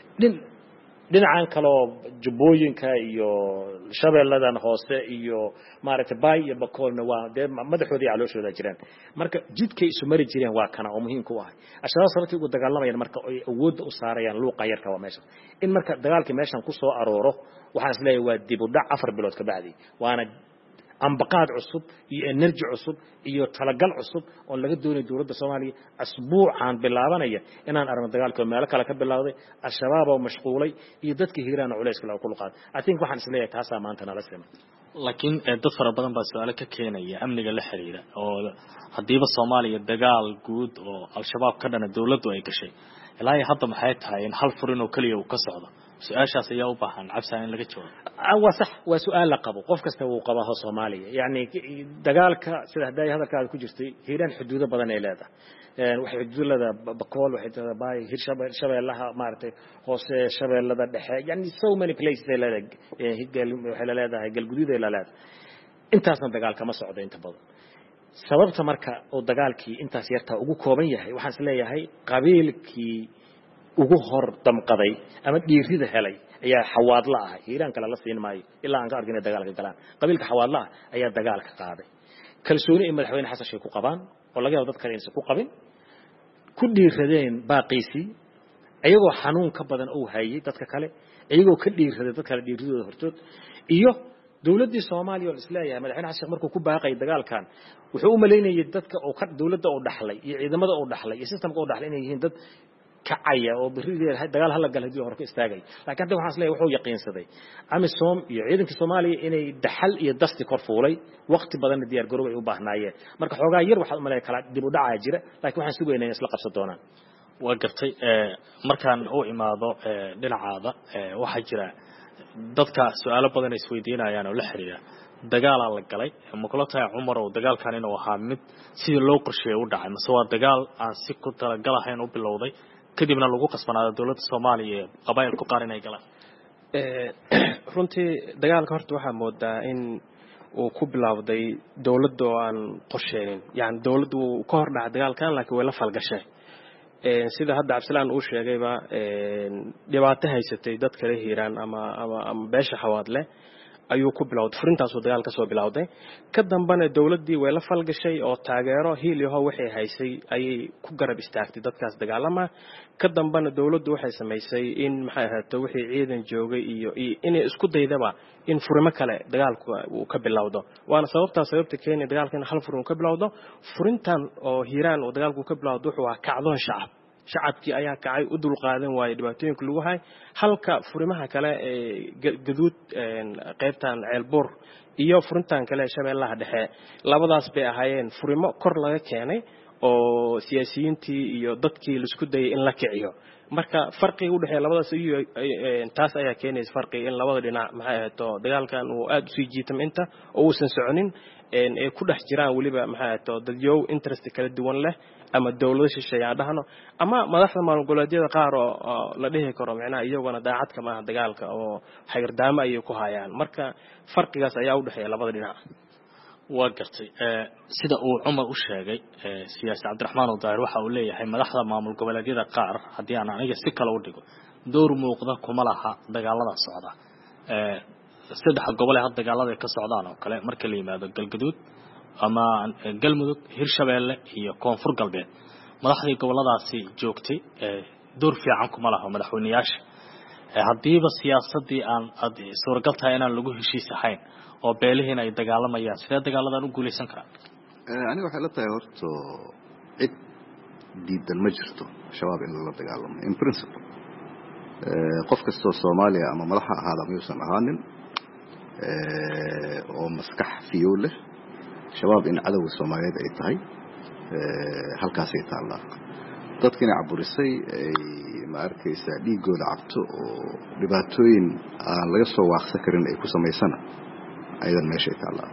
dhinacaan kale oo jubbooyinka iyo shabeelladan hoose iyo maaragtay baay iyo bakoolna waa madaxooda iyo calooshooda jiraan marka jidkay isu mari jireen waa kana oo muhiim ku ah ashabaab sababtii ugu dagaalamayaan marka ay awood u saarayaan luuqa yarka waa meesha in marka dagaalkii meeshan ku soo arooro waxaan isleeyahay waa dib u dhac 4 bilood ka bacdi waana ambaqaad cusub iyo energy cusub iyo talagal cusub oo laga doonayo dawladda Soomaaliya asbuucan bilaabanaya inaan aragno dagaalka meel kale ka bilowday al-shabaab oo mashquulay iyo dadkii hiiraan culayska la ku luqad I think waxaan isleeyahay taas maanta nala sameeyay laakiin dad fara badan baa su'aalo ka keenaya amniga la xiriira oo hadiiba Soomaaliya dagaal guud oo al-shabaab ka dhana dawladdu ay gashay ilaa hadda maxay tahay in hal furin oo kaliya uu ka socdo su'aashaas ayaa u baahan cabsaan in laga jawaabo waa sax waa su'aal la qabo qof kasta uu qabo Soomaaliya yani dagaalka sida haday hadalkaada ku jirtay hiiraan xuduudo badan ay leedahay waxay xuduudada bakool waxay tahay hirshabeellaha maartay hoose shabeellada dhexe yani so many places ay leedahay higal waxay leedahay galguduud ay leedahay intaasna dagaalka ma socdo inta badan sababta marka oo dagaalkii intaas yarta ugu kooban yahay waxaan isleeyahay qabiilkii ugu hor damqaday ama dhiirida helay ayaa xawaadla ah hiiraan kala la siin maayo ilaa aan ka argina dagaalka galaan qabiilka xawaadla ayaa dagaalka qaaday kalsooni in madaxweyne xasan sheekh ku qabaan oo laga yaabo dad kale inay ku qabin ku dhiiradeen baaqiisi ayagoo xanuun ka badan oo hayay dadka kale ayagoo ka dhiiraday dadka kale dhiiridooda hortood iyo dawladda Soomaaliya oo islaayahay madaxweyne xasan markuu ku baaqay dagaalkan wuxuu u maleynayay dadka oo ka dawladda oo dhaxlay iyo ciidamada oo dhaxlay iyo systemka oo dhaxlay inay yihiin dad kacaya oo birigeeda dagaal hal gal hadii hore ka istaagay laakiin hadda waxaan isleeyahay wuxuu yaqiinsaday amisom iyo ciidanka Soomaaliya inay dhaxal iyo dasti kor fuulay waqti badan diyaar garow ay u baahnaayeen marka xoogaa yar waxa u maleeyay kala dib u dhacay jira laakiin waxaan sugaynaa in isla qabsan doonaan waa gartay markaan u imaado dhinacaada waxa jira dadka su'aalo badan ay isweydiinayaan oo la xiriira dagaal la galay muqlata Umar oo dagaalkan inuu ahaa mid sidii loo qorsheeyay u dhacay mise waa dagaal aan si ku talagal ahayn u bilowday kadibna lagu qasbanaado dawladda Soomaaliya qabaayilku qaar inay galaan runtii dagaalka horta waxa moodaa in uu ku bilowday dawladda oo aan qorsheynin yani dawladdu ka hor dhacay dagaalkan laakiin way la falgashay sida hadda Cabdisalaan uu sheegayba dhibaato haysatay dad kale hiiraan ama beesha xawaadle ayuu ku bilowday furintaas oo dagaal ka soo bilowday ka dambana dawladdii way la falgashay oo taageero hiil iyo waxay haysay ayay ku garab istaagtay dadkaas dagaalama ka dambana dawladdu waxay sameysay in maxay ahaato wixii ciidan joogay iyo inay isku daydaba in furimo kale dagaalku uu ka bilowdo waana sababta keenay dagaalkan hal furin ka bilowdo furintan oo hiiraan oo dagaalku ka bilowdo wuxuu ahaa kacdoon shacabkii ayaa kacay u dul qaadan waayay dhibaatooyinka lagu hay halka furimaha kale ee gaduud qaybtan ceelbuur iyo furintan kale shabeellaha dhexe labadaas bay ahaayeen furimo kor laga keenay oo siyaasiyiintii iyo dadkii la isku dayay in la kiciyo marka farqiga u dhaxeeya labadaas iyo taas ayaa keenaysa farqi in labada dhinac maxay ahaato dagaalkan uu aad u sii jiitay inta oo uusan soconin ee ku dhex jiraan waliba maxay ahaato dadyow interest kala duwan leh ama dawlado shisheeye dhahno ama madaxda maamulgoboleedyada qaar oo la dhihi karo macnaha iyaguna daacad kama ah dagaalka oo xayirdaamo ay ku hayaan marka farqigaas ayaa u dhaxeeya labada dhinac waa gartay sida uu Umar u sheegay siyaasi Cabdiraxmaan oo Daahir waxa uu leeyahay madaxda maamul goboleedyada qaar hadii aan aniga si kale u dhigo door muuqda kuma laha dagaalada socda saddex gobol ee dagaalada ka socdaan oo kale marka la yimaado galgaduud ama galmudug hirshabeelle iyo koonfur galbeed madaxdii goboladaasi joogtay door fiican kuma laha madaxweynayaasha hadiiba siyaasadii aan suuragal tahay inaan lagu heshiis ahayn oo beelihiin ay dagaalamayaan sida dagaaladan u guuleysan karaan aniga waxay la tahay horto cid diidan ma jirto shabaab in la dagaalamo in principle qof kastoo Soomaaliya ama madaxa ahaada miyuusan ahaanin oo maskax fiyo leh shabaab in cadawga Soomaaliyeed ay tahay halkaas ay taallaa dadkina caburisay ay ma arkaysa dhiigooda cabto oo dhibaatooyin aan laga soo waaqsan karin ay ku sameysana aydan meesha taallaa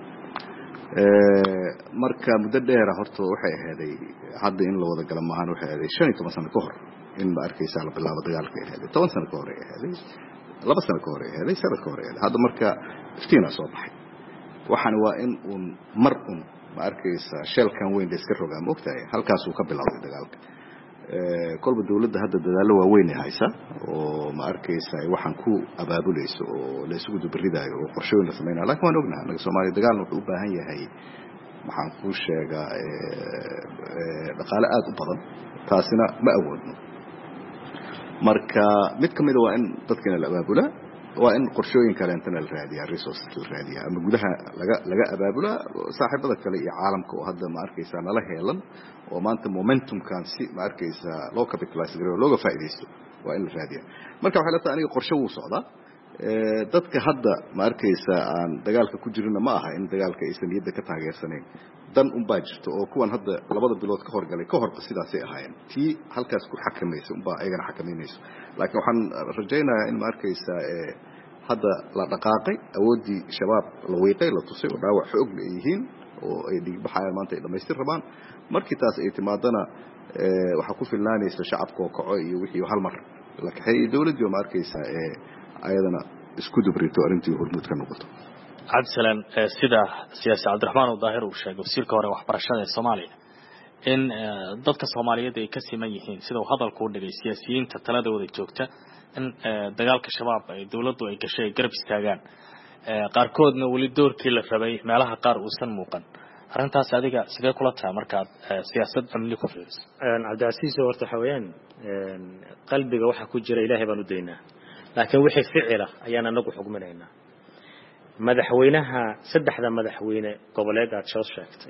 marka muddo dheer horta waxay ahaaday hadda in la wada gala maahan waxay ahaaday 15 sano ka hor in ma arkaysa la bilaabo dagaalka ahaaday 10 sano ka hor ahaaday 2 sano ka hor ahaaday sanad ka hor ahaaday hadda marka iftiina soo baxay waxaan waa in uu mar ma arkaysa shelkan weyn iska rogaa ma ogtahay halkaas uu ka bilaabay dagaalka kolba dawladda hadda dadaalo waaweyn ay haysa oo ma arkaysa waxaan ku abaabulayso oo la isugu dubridaayo oo qorshooyin la sameeyay laakiin waan ognahay anaga Soomaaliya dagaal wuxuu u baahan yahay maxaan ku sheegaa dhaqaale aad u badan taasina ma awoodno marka mid kamid waa in dadkina la abaabula waa in qorshooyin kale inta la raadiyaa resources la raadiyaa ama gudaha laga abaabula saaxiibada kale iyo caalamka oo hadda ma arkaysa nala heelan oo maanta momentum kan si ma arkaysa loo capitalize gareeyo looga faa'iideysto waa in la raadiyaa marka waxa la tahay aniga qorshe uu socdaa dadka hadda ma arkaysa aan dagaalka ku jirina ma aha in dagaalka ay saniyada ka taageersaneen dan baa jirto oo kuwan hadda labada bilood ka horgalay ka horba sidaas ay ahaayeen tii halkaas ku xakamayso baa ayagana xakameynayso laakiin waxaan rajaynayaa in ma arkaysa hadda la dhaqaaqay awoodii shabaab la weeqay la tusay oo dhaawac xoog leeyihiin oo ay dhig baxayaan maanta ay dhameystir rabaan markii taas ay timaadana waxa ku filnaanaysa shacabka oo kaco iyo wixii hal mar la kaxay dawladdu ma arkaysa ayadana isku dubrito arintii hormuud ka noqoto cabdisalaan sida siyaasi cabdiraxmaan oo daahir uu sheegay wasiirka hore waxbarashada ee Soomaaliya in dadka Soomaaliyeed ay ka siman yihiin sida uu hadalku u dhigay siyaasiyiinta taladooda joogta in dagaalka shabaab ay dawladdu ay gashay garab istaagaan qaarkoodna wali doorkii la rabay meelaha qaar uusan muuqan arintaas adiga sidee kula tahay markaad siyaasad amni ku fiiriso cabdiasiis horta xawayaan qalbiga waxa ku jira Ilaahay baan u deynaa laakiin wixii ficila ayaan anagu xugminaynaa madaxweynaha saddexda madaxweyne goboleed aad soo sheegtay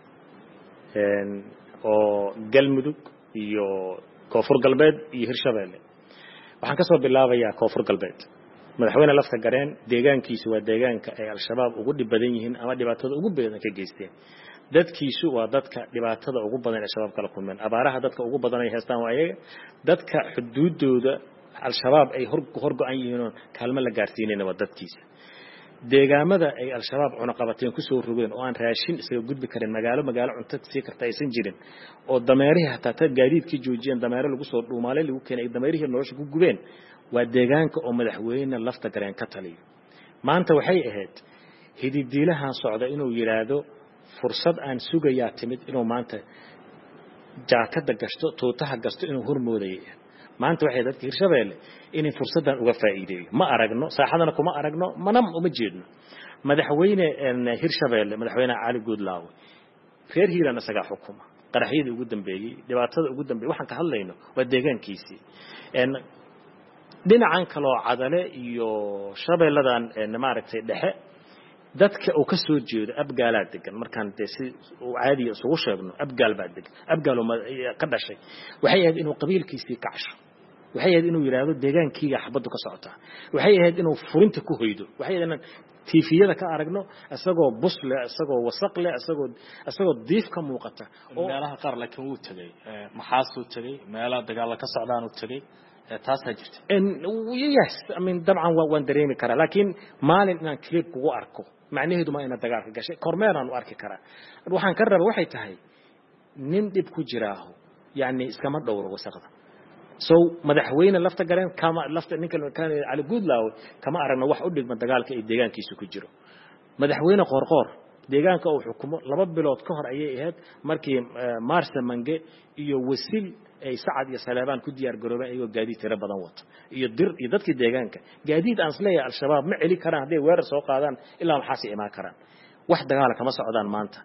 oo galmudug iyo koonfur galbeed iyo hirshabeelle waxaan ka soo bilaabayaa koonfur galbeed madaxweyne lafta gareen deegaankiisu waa deegaanka ay al-shabaab ugu dhib badan yihiin ama dhibaatada ugu badan ka geysteen dadkiisu waa dadka dhibaatada ugu badan ee shabaab kala kulmeen abaaraha dadka ugu badan ay haystaan waa ayaga dadka xuduudooda al-shabaab ay horgo'an yihiin kaalmo la gaarsiinayna waa dadkiisa deegaamada ay al-shabaab cunaqabateen ku soo rogeen oo aan raashin isaga gudbi karin magaalo cunto si karta aysan jirin oo dameeraha hataa gaadiidkii joojiyeen dameero lagu soo dhuumaalay lagu keenay dameerihii nolosha ku gubeen waa deegaanka oo madaxweyne lafta gareen ka taliyo maanta waxay ahayd hididiilahan socda inuu yiraahdo fursad aan sugayaa timid inuu maanta jaakada gashto tuutaha gasto inuu hormoodayay maanta waxay dadka hirshabeelle inay fursadan uga faa'iideeyo ma aragno saaxadana kuma aragno manam uma jeedno madaxweyne hirshabeelle madaxweyne Cali Goodlaawe reer hiirana isaga xukuma qaraxyada ugu dambeeyay dhibaatada ugu dambeeyay waxaan ka hadlayno waa deegaankiisii dhinacan kale oo cadale iyo shabeelladan maaragtay dhexe dadka uu ka soo jeedo abgaalaad degan markaan si caadi isugu sheegno abgaal baa degan abgaal ka dhashay waxay ahayd inuu qabiilkiisii kacsho waxay ahayd inuu yiraahdo deegaankiiga xabadu ka socota waxay ahayd inuu furinta ku hoydo waxay ahayd tiifiyada ka aragno asagoo busle asagoo wasaq leh asagoo diif ka muuqata oo meelaha qaar laakiin uu tagay maxaasuu tagay meelaha dagaal ka socdaan uu tagay taas jirta yes I mean dabcan waan dareemi karaa laakiin maalin inaan clip kugu arko macnaheedu ma ina dagaalka gashay kormeeraan u arki karaa waxaan ka rabaa waxay tahay nin dib ku jiraaho yani iskama dhowro wasaqda so madaxweyne lafta gareen kama lafta ninka kan Cali Goodlaawe kama aragno wax u dhigma dagaalka ay deegaankiisu ku jiro madaxweyne qorqor deegaanka uu xukumo 2 bilood ka hor ayay ahayd markii Marsa Mange iyo Wasil ay Saad iyo Salaabaan ku diyaar garoobeen ayagoo gaadiid tiro badan wato iyo dir iyo dadkii deegaanka gaadiid aan isleeyahay al-shabaab ma celi karaan haday weerar soo qaadaan ilaa maxaasi imaan karaan wax dagaal kama socdaan maanta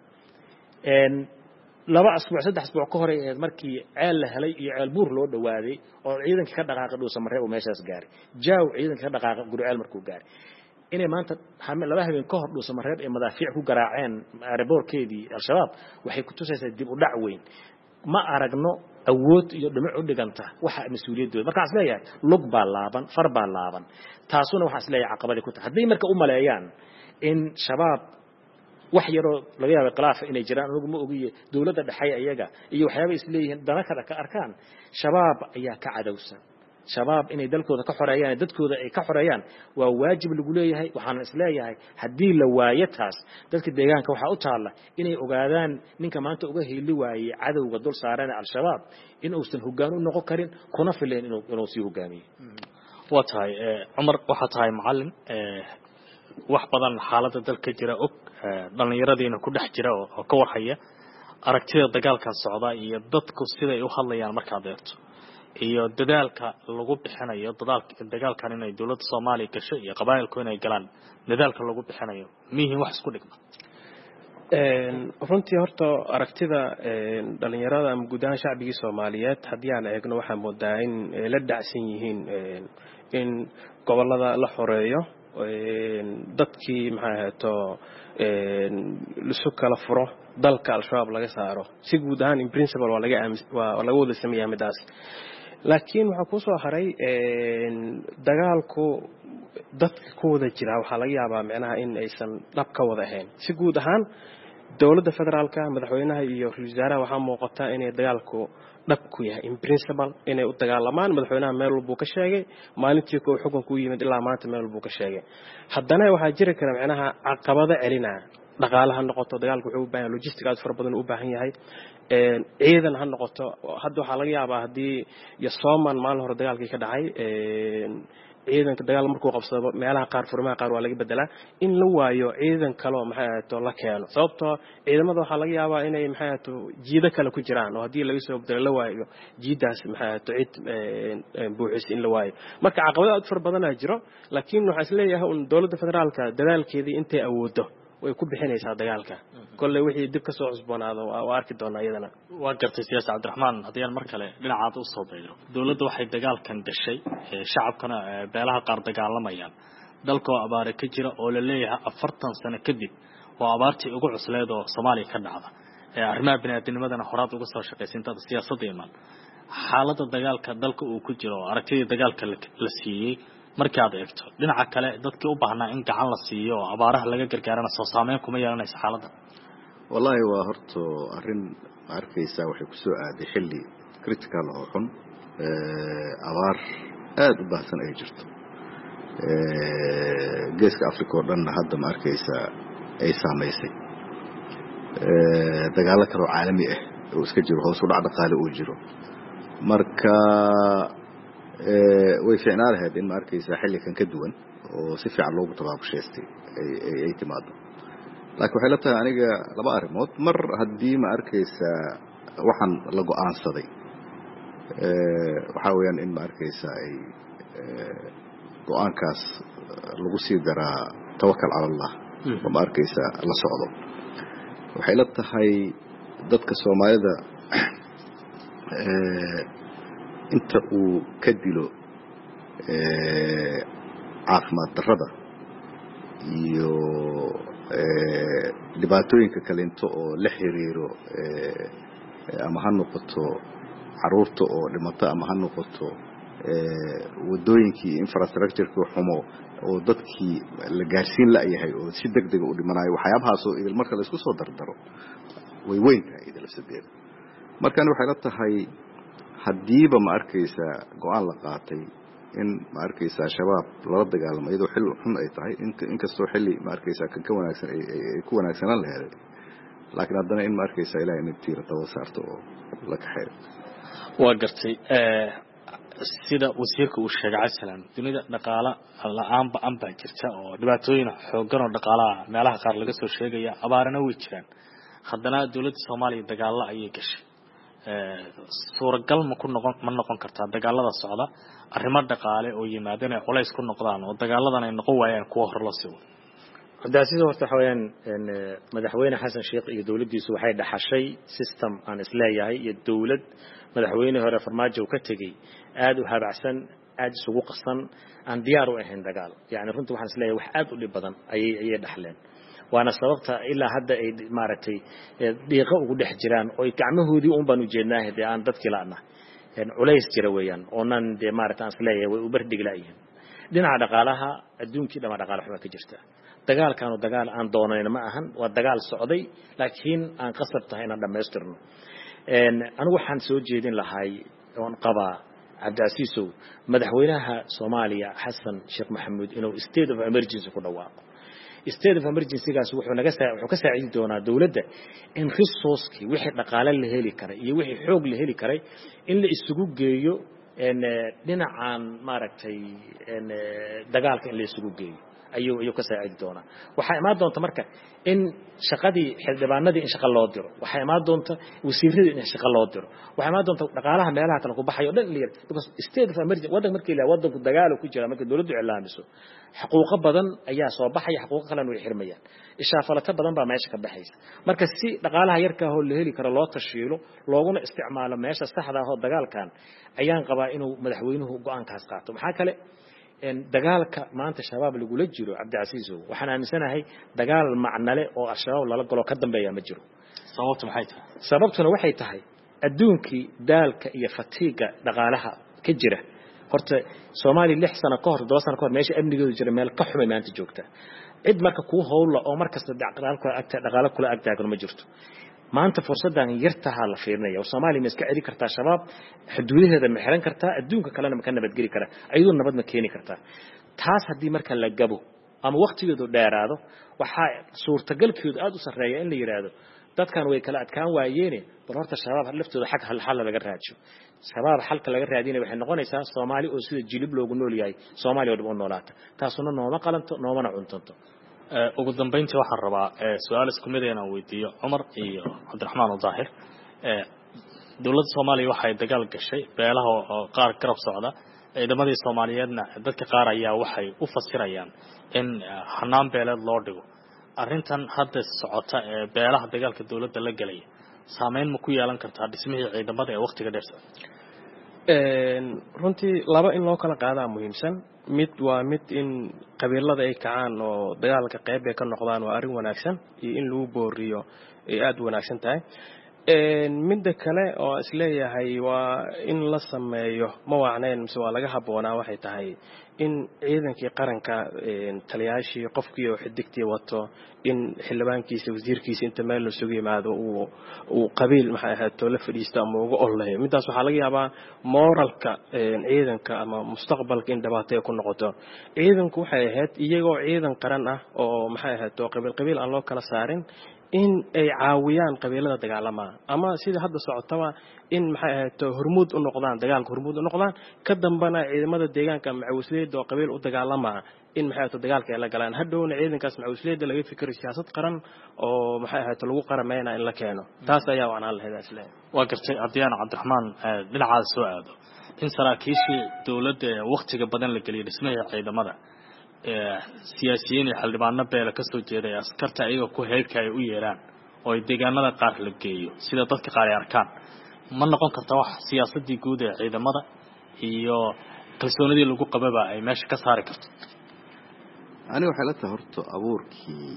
2 asbuuc 3 asbuuc ka hor ay markii ceel la helay iyo ceel buur loo dhawaaday oo ciidanka ka dhaqaaqay dhuusa maree oo meeshaas gaaray jaaw ciidanka ka dhaqaaqay gurceel markuu gaaray inay maanta laba habeen ka hor dhuusa mareeb ee madaafiic ku garaaceen airborkeedii al-shabaab waxay ku tusaysaa dib u dhac weyn ma aragno awood iyo dhinac u dhiganta waxa mas'uuliyadooda marka as leeyahay lug baa laaban far baa laaban taasuna waxa as leeyahay caqabad ku tahay hadii marka u maleeyaan in shabaab wax yaro laga yaabo khilaaf inay jiraan anigu ma ogiye dawladda dhaxay ayaga iyo waxyaabo isleeyihiin dana kale ka arkaan shabaab ayaa ka cadawsan shabaab inay dalkooda ka xoreeyaan dadkooda ay ka xoreeyaan waa waajib lagu leeyahay waxaan isleeyahay hadii la waayo taas dadka deegaanka waxa u taala inay ogaadaan ninka maanta uga heeli waayay cadawga dul saaran al-shabaab in uusan hoggaan u noqon karin kuna fileen inuu sii hogaamiyo watahay Umar waxa tahay macallin wax badan xaaladda dalka jira og dhalinyaradiina ku dhex jira oo ka warhaya aragtida dagaalkan socda iyo dadku sida ay u hadlayaan markaad eegto iyo dadaalka lagu bixinayo dagaalkan inay dawladda Soomaaliya gasho iyo qabaa'ilku inay galaan dadaalka lagu bixinayo mihin wax isku dhigma runtii horta aragtida dhalinyarada ama gudaha shacbiga Soomaaliyeed hadii aan eegno waxa moodaa in la dhacsan yihiin in gobolada la xoreeyo dadkii maxay ahaato kala furo dalka al-shabaab laga saaro si guud ahaan in principle waa laga wada sameeyaa midaas laakiin waxa ku soo haray dagaalku dadka ku wada jira waxa laga yaabaa macnaha in aysan dhab ka wada ahayn si guud ahaan dawladda federaalka madaxweynaha iyo ra'iisul wasaaraha waxa muuqata in dagaalku dhab ku yahay in principle inay u dagaalamaan madaxweynaha meel walba ka sheegay maalintii uu xukunku yimid ilaa maanta meel walba ka sheegay haddana waxa jira kara macnaha caqabado celina dhaqaalaha noqoto dagaalku wuxuu u baahan logistics aad fara badan u baahan yahay ciidan ha noqoto hadda waxa laga yaabaa hadii Soomaan maalin hore dagaalkii ka dhacay ciidanka dagaal markuu qabsado meelaha qaar furmaha qaar waa laga bedelaa in la waayo ciidan kale oo maxay ahaato la keeno sababtoo ciidamada waxa laga yaabaa inay maxay ahaato jiida kale ku jiraan oo hadii laga soo bedelo la waayo jiidaas maxay ahaato cid buuxis in la waayo marka caqabado aad fara badan jiro laakiin waxa isleeyahay in dawladda federaalka dadaalkeedii intay awoodo way ku bixinaysaa dagaalka kullee wixii dib ka soo cusboonaado waa arki doonaa iyadana waa gartay siyaasi Cabdiraxmaan hadii aan mar kale dhinacaad u soo daydo dawladdu waxay dagaalkan gashay shacabkana beelaha qaar dagaalamayaan dalka abaare ka jira oo la leeyahay 40 sano kadib oo abaartii ugu cusleed oo Soomaaliya ka dhacda arrimaha bini'aadamnimada horaad uga soo shaqaysinta siyaasadda iman xaaladda dagaalka dalka uu ku jiro aragtida dagaalka la siiyay markaad eegto dhinaca kale dadkii u baahnaa in gacan la siiyo abaaraha laga gargaarana soo saameyn kuma yeelanayso xaaladda wallahi waa horto arrin arkaysa waxay ku soo aaday xilli critical oo xun abaar aad u baahsan ay jirto geeska Afrika oo dhan hadda ma arkaysa ay saameysay dagaalo kale oo caalami ah oo iska jiro hoos u dhac dhaqaale oo jiro marka way fiicnaan lahayd in ma arkaysa xilli kan ka duwan oo si fiican loogu tabaabusheystay ay timaado laakiin waxay la tahay aniga laba arrimood mar haddii ma arkaysa waxaan la go'aansaday waxa weeyaan in ma arkaysa ay go'aankaas lagu sii daraa tawakkal cala Allah oo ma arkaysa la socdo waxay la tahay dadka Soomaalida inta uu ka dilo caafimaad darrada iyo dhibaatooyinka kale inta oo la xiriiro ama ha noqoto caruurta oo dhimata ama ha noqoto wadooyinkii infrastructure-ka xumo oo dadkii la gaarsiin la yahay oo si degdeg u dhimanayo waxyaabahaas oo idil marka la isku soo dardaro way weyn tahay idil sadeed markan waxay la tahay hadiiba ma arkaysa go'aan la qaatay in ma arkaysa shabaab lala dagaalamo iyadoo xil xun ay tahay inkastoo xilli ma arkaysa kan ka wanaagsan ay ku wanaagsanaan lahayd laakiin haddana in ma arkaysa ilaahay inay tiir tawo saarto oo la kaxeeyo waa gartay sida wasiirka uu sheegay Cabdisalaan dunida dhaqaale la'aan baa jirta oo dhibaatooyin xooggan oo dhaqaalaha meelaha qaar laga soo sheegaya abaarana way jiraan haddana dawladda Soomaaliya dagaalo ayay gashay suuragal ma noqon kartaa dagaalada socda arrimo dhaqaale oo yimaadeen ay culays ku noqdaan oo dagaaladan ay noqon waayaan kuwa hor loo sii wado hadaasido horta xawayaan madaxweyne Xasan Sheekh iyo dawladdiisu waxay dhaxashay system aan isleeyahay iyo dawlad madaxweyne hore farmaajo ka tagay aad u habacsan aad isugu qasan aan diyaar u ahayn dagaal yani runtii waxaan isleeyahay wax aad u dhib badan ayay dhaxleen waana sababta ilaa hadda ay maaragtay dhiiqo ugu dhex jiraan oo gacmahoodii uun baan u jeednaa hadii aan dadkii laana culays jira weeyaan oonan de maaragtay aan isleeyahay way u bardhiglaayeen dhinaca dhaqaalaha adduunkii dhama dhaqaale xumo ka jirta dagaalkan oo dagaal aan doonayn ma ahan waa dagaal socday laakiin aan qasab tahay inaan dhameystirno anigu waxaan soo jeedin lahay oon qabaa cabdiasiisow madaxweynaha Soomaaliya Xasan Sheekh Maxamuud inuu state of emergency ku dhawaaqo state of emergency gaas wuxuu ka saacidi doonaa dawladda in resource-kii wixii dhaqaale la heli karay iyo wixii xoog la heli karay in la isugu geeyo dhinacan maaragtay dagaalka in la isugu geeyo ayuu ka saacidi doonaa waxa imaan doonta marka in shaqadii xildhibaanadii in shaqo loo diro waxa imaan doonta wasiiradii in shaqo loo diro waxa imaan doonta dhaqaalaha meelaha kale ku baxayo dhan leeyahay because state of emergency wadanka markii la wadanku dagaal ku jira markii dawladdu cilaamiso xuquuq badan ayaa soo baxay xuquuq kale way xirmayaan ishaafalata badan baa meesha ka baxaysa marka si dhaqaalaha yarka ah oo la heli karo loo tashiilo looguna isticmaalo meesha saxda ah oo dagaalkan ayaan qabaa inuu madaxweynuhu go'aankaas qaato maxaa kale dagaalka maanta shabaab lagu la jiro Cabdiasiisow waxaan aaminsanahay dagaal macnale oo shabaab lala galo ka dambeeya ma jiro sababtuna waxay tahay adduunkii daalka iyo fatiga dhaqaalaha ka jira horta Soomaali 6 sano ka hor 2 sano ka hor meesha amnigeedu jira meel ka xumay maanta joogta cid marka ku howla oo markasta dhaqaale kula agtaagan ma jirto maanta fursadan yartaha la fiirinayo Soomaaliya iska celi kartaa shabaab xuduudaheeda ma xiran kartaa adduunka kalena ma ka nabad geli kara ayadoo nabad ma keeni kartaa taas hadii marka la gabo ama waqtigeedu dheeraado waxa suurtagalkeedu aad u sareeya in la yiraahdo dadkan way kala adkaan waayeen bal horta shabaab laftooda xaq hal laga raajiyo shabaab xalka laga raadinay waxay noqonaysaa Soomaali oo sida jilib loogu nool yahay Soomaaliya oo noolaata taasuna nooma qalanto noomana cuntanto ugu dambeyntii waxaan rabaa su'aal isku mid ah inaan weydiiyo Umar iyo Cabdiraxmaan Daahir dawladda Soomaaliya waxay dagaal gashay beelaha oo qaar garab socda ciidamadii Soomaaliyeedna dadka qaar ayaa waxay u fasirayaan in hanaan beeleed loo dhigo arrintan hadda socota ee beelaha dagaalka dawladda la galay saameyn ma ku yeelan kartaa dhismihii ciidamada ee waqtiga dheer runtii laba in loo kala qaadaa muhiimsan mid waa mid in qabiilada ay kacaan oo dagaalka qayb ay ka noqdaan waa arrin wanaagsan iyo in lagu booriyo ay aad u wanaagsan tahay midda kale oo isleeyahay waa in la sameeyo ma wacnayn mise waa laga haboonaa waxay tahay in ciidankii qaranka taliyaashii qofkii oo xidigtii wato in xildhibaankiisa wasiirkiisa inta meel la sugu yimaado uu qabiil maxay ahaato la fadhiisto ama uga olleeyo midaas waxa laga yaabaa moralka ciidanka ama mustaqbalka in dhibaato ay ku noqoto ciidanku waxay ahayd iyagoo ciidan qaran ah oo maxay ahaato qabiil aan loo kala saarin in ay caawiyaan qabiilada dagaalama ama sida hadda socotaba in maxay ahaato hormuud u noqdaan dagaalka hormuud u noqdaan ka dambana ciidamada deegaanka macawisleed oo qabiil u dagaalama in maxay ahaato dagaalka ay la galaan hadhowna ciidankaas macawisleed laga fikiro siyaasad qaran oo maxay ahaato lagu qarameeyna in la keeno taas ayaa waxaan leeyahay isla waa gartay Abdiyaan Cabdiraxmaan dhinacaas soo aado in saraakiishii dawladda waqtiga badan la galiyay dhismaha ciidamada siyaasiyiin xildhibaano beela ka soo jeeday askarta ayaga ku heerka ay u yeeraan oo ay deegaanada qaar la geeyo sida dadka qaar ay arkaan ma noqon kartaa wax siyaasadii guud ee ciidamada iyo kalsoonidii lagu qababa ay meesha ka saari karto ani waxa la tahay horto abuurkii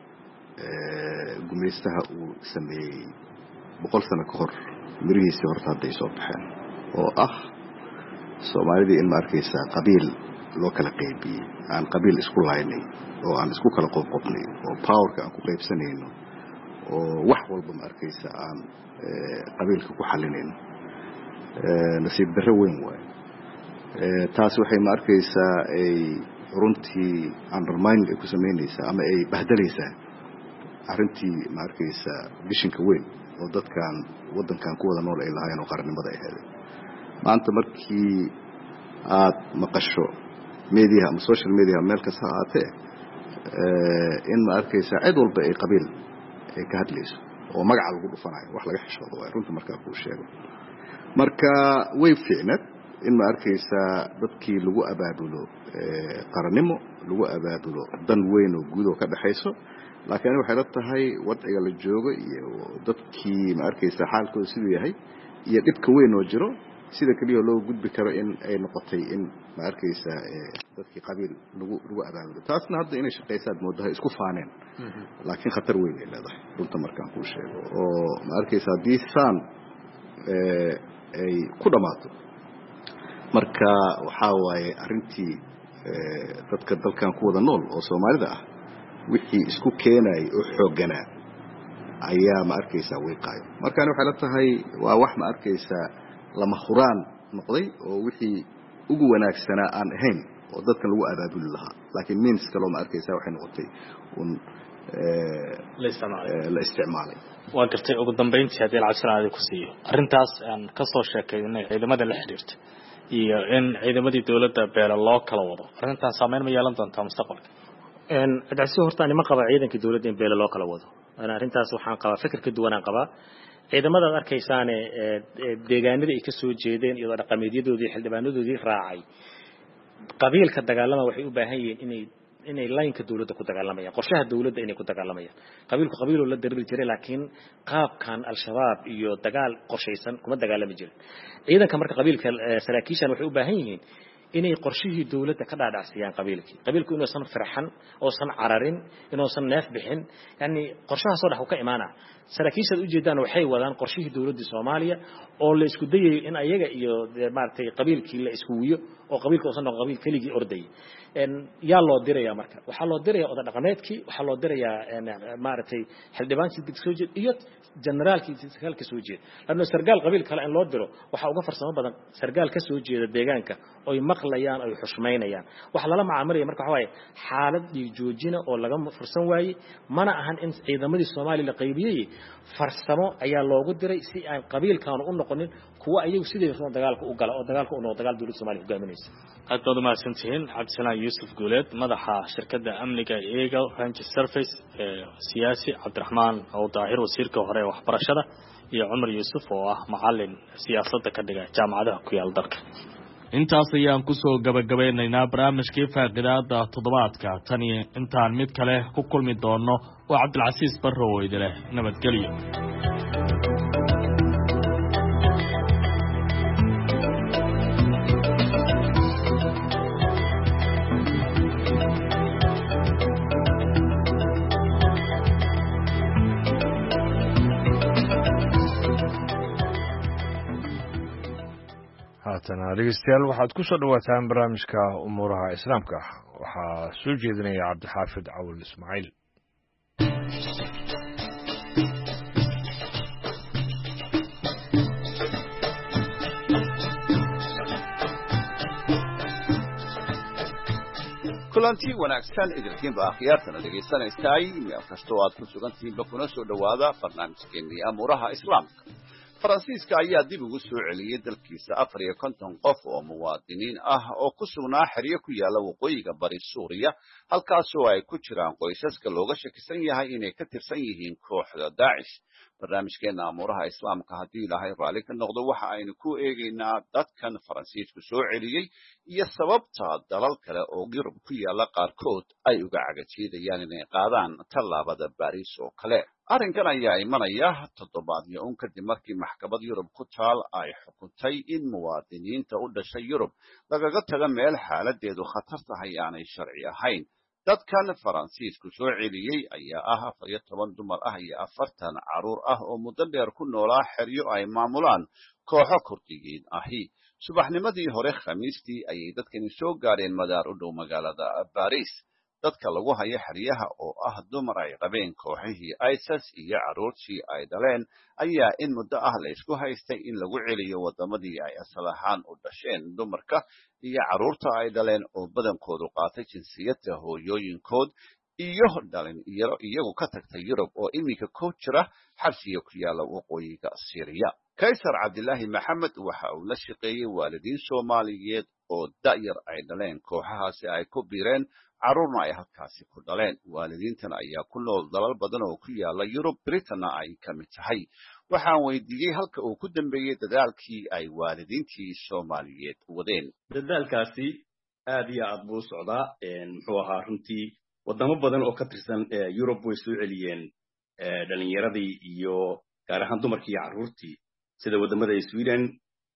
gumeystaha uu sameeyay 100 sano ka hor mirihiisa horta hadday soo baxeen oo ah Soomaalida in ma arkaysa qabiil loo kala qaybiyay aan qabiil isku laaynay oo aan isku kala qobqobnay oo powerka aan ku qaybsanayno oo wax walba ma arkaysa aan qabiilka ku xalinayno nasiib darro weyn waay taas waxay ma arkaysa ay runtii undermine ku sameynaysaa ama ay bahdalaysaa arrintii ma arkaysa bishinka weyn oo dadkan wadankan ku wada nool ay lahaayeen oo qarannimada ay heleen maanta markii aad maqasho media ama social media meel kasta aatee in ma arkaysa cid walba ay qabiil ay ka hadlayso oo magac lagu dhufanayo wax laga xishoodo waa runta marka uu sheego marka way fiicnad in ma arkaysa dadkii lagu abaabulo qarannimo lagu abaabulo dan weyn oo guud oo ka dhaxayso laakiin waxay la tahay wadciga la joogo iyo dadkii ma arkaysa xaalkooda siduu yahay iyo dhibka weyn oo jiro sida kaliya loo gudbi karo in ay noqotay in ma arkaysa dadkii qabiil lagu abaabulo taasna hadda inay shaqeysaad moodahay isku faaneen laakiin khatar weyn ay leedahay runta markaan ku sheego oo ma arkaysa haddii saan ay ku dhamaato marka waxaa waaye arrintii dadka dalkan ku wada nool oo Soomaalida ah wixii isku keenay oo xooganaa ayaa ma arkaysa way qaayo markaan waxa la tahay waa wax ma arkaysa lama khuraan noqday oo wixii ugu wanaagsanaa aan ahayn oo dadkan lagu abaabuli lahaa laakiin means kale ma arkaysa waxay noqotay la isticmaalay waa gartay ugu dambeyntii hadii lacagsan ku siiyo arintaas aan ka soo sheekaynay ciidamada la xiriirta iyo in ciidamadii dawladda beela loo kala wado arintaas saameyn ma yeelan doontaa mustaqbalka adacsi horta anima qaba ciidanka dawladda in beela loo kala wado ana arintaas waxaan qabaa fikir ka duwan aan qabaa ciidamada arkaysan deegaanada ay ka soo jeedeen iyo dhaqameedyadoodii xildhibaanadoodii raacay qabiilka dagaalama waxay u baahan yihiin inay laynka dawladda ku dagaalamayaan qorshaha dawladda inay ku dagaalamayaan qabiilku qabiilo la darbi jiray laakiin qaabkan al-shabaab iyo dagaal qorshaysan kuma dagaalami jirin ciidanka marka qabiilka saraakiishan waxay u baahan yihiin inay qorshihii dawladda ka dhaadhacsiyaan qabiilku inuu san farxan oo san cararin inuu san neef bixin yani qorshaha soo dhax ka imaana saraakiisha u jeedaan waxay wadaan qorshihii dawladda Soomaaliya oo la isku dayay in ayaga iyo maartay qabiilkii la isku wiyo oo qabiilka oo san qabiil kaligi orday yaa loo diraya marka waxa loo diraya oda dhaqameedkii waxa loo diraya maartay xildhibaankii dib soo jeed iyo generaalkii halka soo jeed lana sargaal qabiil kale in loo diro waxa uga farsamo badan sargaal ka soo jeeda deegaanka oo maqlayaan ay xushmeynayaan wax lala macaamilay marka waxa way xaalad joojina oo laga fursan waayay mana ahan in ciidamadii Soomaaliya la qaybiyay farsamo ayaa loogu diray si aan qabiilkan u noqonin kuwa ayagu sidii dagaalka u gala oo dagaalka u noqdo dagaal dawladda Soomaaliya hogaaminaysa aad baad u mahadsantihiin Cabdisalaan Yuusuf Guuleed madaxa shirkadda amniga Eagle Range Service siyaasi Cabdiraxmaan oo daahir wasiirka hore waxbarashada iyo Cumar Yuusuf oo ah macallin siyaasadda ka dhiga jaamacadaha ku yaal dalka intaas ayaan ku soo gabagabeynaynaa barnaamijkii faaqidaada toddobaadka tan iyo intaan mid kale ku kulmi doono oo Cabdilcasiis Barro oo idin leh nabadgelyo dhegeystayaal waxaad ku soo dhawaataan barnaamijka umuuraha islaamka waxaa soo jeedinaya Cabdixaafid Cawil Ismaaciil kulanti wanaagsan idinkiinba akhyaartana dhegeysanaysaay meel kastoo aad ku sugantihiinba kuna soo dhawaada barnaamijkeennii umuuraha islaamka faransiiska ayaa dib ugu soo celiyey dalkiisa 54 qof oo muwaadiniin ah oo ku sugnaa xeryo ku yaala waqooyiga bari Suuriya halkaasoo ay ku jiraan qoysaska looga shakisan yahay inay ka tirsan yihiin kooxda Daesh barnaamijkeena amuuraha islaamka haddii ilaahay raali ka noqdo waxa aynu ku eegaynaa dadkan faransiisku soo celiyey iyo sababta dalal kale oo Yurub ku yaala qaarkood ay uga cagajeedayaan inay qaadaan tallaabada Paris oo kale arrinkan ayaa imanaya toddobaadyo kadib markii maxkamad Yurub ku taal ay xukuntay in muwaadiniinta u dhashay Yurub lagaga tago meel xaaladeedu khatar tahay aanay sharci ahayn dadkan faransiisku soo celiyey ayaa ah 14 dumar ah iyo 40 caruur ah oo muddo dheer ku noolaa xeryo ay maamulaan kooxo Kurdiyiin ahi subaxnimadii hore Khamiistii ayay dadkani soo gaareen madaar u dhow magaalada Paris dadka lagu hayo xeryaha oo ah dumar ay qabeen kooxihii ISIS iyo caruurtii ay dhaleen ayaa in muddo ah la isku haystay in lagu celiyo wadamadii ay asal ahaan u dhasheen dumarka iyo caruurta ay dhaleen oo badankoodu qaatay jinsiyadda hooyooyinkood iyo dhalin iyagu ka tagtay Yurub oo iminka ku jira xabsiga ku yaala waqooyiga Syria Kaysar Cabdilaahi Maxamed waxa uu la shaqeeyay waalidiin Soomaaliyeed oo da'yar ay dhaleen kooxahaasi ay ku biireen caruurna ay halkaasi ku dhaleen waalidiintan ayaa ku nool dalal badan oo ku yaala Yurub Britain ay ka mid tahay waxaan weydiiyey halka uu ku dambeeyay dadaalkii ay waalidiintii Soomaaliyeed wadeen dadaalkaasi aad iyo aad buu socdaa muxuu ahaa runtii wadamo badan oo ka tirsan Yurub way soo celiyeen dhalinyaradii iyo gaar ahaan dumarkii iyo caruurtii sida wadamada Sweden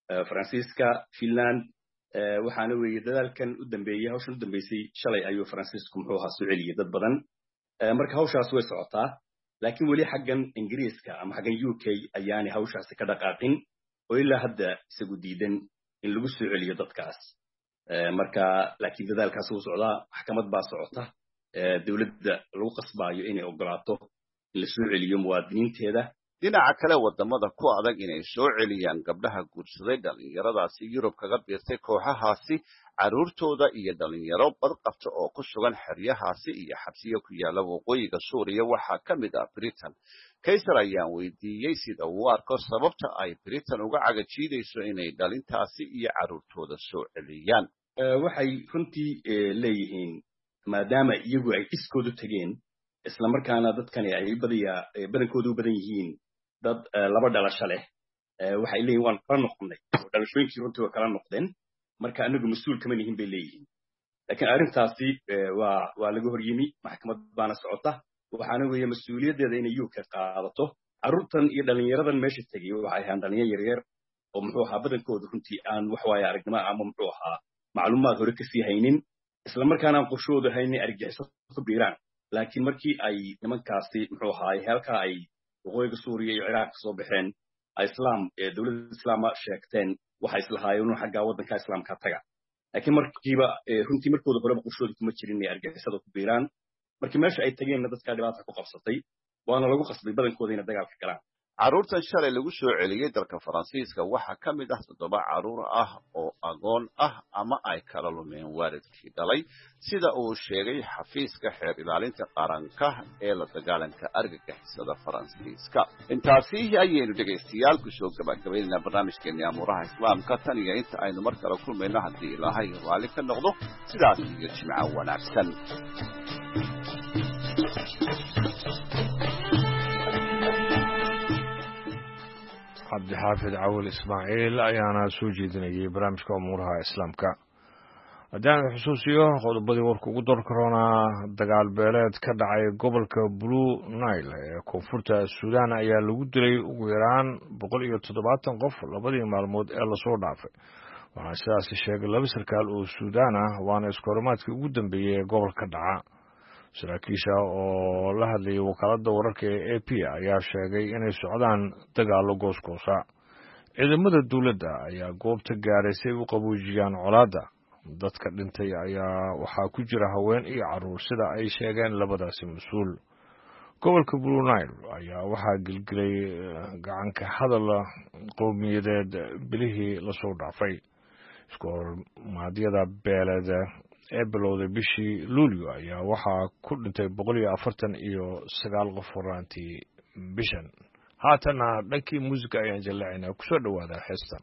faransiiska finland waxaana weeye dadaalkan u dambeeyey hawshan u dambeysay shalay ayuu faransiisku muxuu ahaa soo celiyey dad badan marka hawshaas way socotaa laakiin weli xaggan ingiriiska ama xaggan UK ayaanay hawshaasi ka dhaqaaqin oo ilaa hadda isagu diidan in lagu soo celiyo dadkaas marka laakiin dadaalkaas uu socdaa maxkamad baa socota dawladda lagu qasbaayo inay ogolaato in la soo celiyo muwaadiniinteeda dhinaca kale wadamada ku adag inay soo celiyaan gabdhaha guursaday dhalinyaradaasi Yurub kaga biirtay kooxahaasi caruurtooda iyo dhalinyaro badqabta oo ku sugan xeryahaasi iyo xabsiyo ku yaala waqooyiga Suuriya waxaa ka mid ah Britain kaysar ayaan weydiiyey sida uu arko sababta ay Britain uga cagajiidayso inay dhalintaasi iyo caruurtooda soo celiyaan waxay runtii leeyihiin maadaama iyagu ay iskoodu tageen isla markaana dadkani ay badankoodu u badan yihiin dad laba dhalasho leh waxay leeyihiin waan kala noqonnay oo dhalashooyinkii runtii waa kala noqdeen marka anagu mas-uul kama nihin bay leeyihiin laakiin arrintaasi waa laga hor yimi maxkamad baana socota waxaana weeye mas-uuliyaddeeda inay UK qaadato carruurtan iyo dhalinyaradan meesha tegay waxay ahaan dhalinyaro yaryar oo muxuu ahaa badankooda runtii aan wax waaye aragnimo ama muxuu ahaa macluumaad hore kasii haynin isla markaana aan qorshoodu haynin argagixiso ku biiraan laakiin markii ay nimankaasi muxuu ahaa halkaa ay waqooyiga Suuriya iyo Ciraaq soo baxeen islaam dawladda islaama sheegteen waxay islahaayeen inuu xagga waddanka islaamka taga laakiin markiiba runtii markooda horeba qorshoodu kuma jirin inay argagixisada ku biiraan markii meesha ay tageenna dadka dhibaata ku qabsatay waana lagu qasbay badankooda inay dagaalka galaan carruurtan shalay lagu soo celiyey dalka Faransiiska waxaa ka mid ah 7 carruur ah oo agoon ah ama ay kala lumeen waalidkii dhalay sida uu sheegay xafiiska xeer ilaalinta qaranka ee la dagaalanka argagixisada Faransiiska intaasi ayaynu dhegaystayaal ku soo gabagabaynaa barnaamijkeena amuuraha islaamka tan iyo inta aynu mar kale kulmayno haddii Ilaahay raali ka noqdo sidaas iyo jimco wanaagsan عبد الحافظ عول إسماعيل أيانا سوجي دنيا برامج كأمورها إسلامك أدان حسوسيو قضبضي وركو قدر كورونا دقال بيلاد كدعي قبل كبلو نايل كونفورتا السودان أيا لودري وإيران بقول إيو تضباطن قفل لبدي معلومات إلا صور دافع وعن سياسي الشيخ لبسر كالو السودان وانا اسكورمات كي قدن بيه قبل كدعا saraakiisha oo la hadlayay wakaaladda wararka ee AP ayaa sheegay inay socdaan dagaalo goosgoosa ciidamada dawladda ayaa goobta gaaray si ay u qaboojiyaan colaadda dadka dhintay ayaa waxaa ku jira haween iyo carruur sida ay sheegeen labadaasi mas-uul gobolka Blue Nile ayaa waxaa gilgilay gacanka hadal qowmiyadeed bilihii la soo dhaafay iskoormaadyada beelada ee bilowday bishii Luulyo ayaa waxaa ku dhintay 149 qof horaantii bishan haatana dhankii muusika ayaan jaleecinaa ku soo dhawaada heestan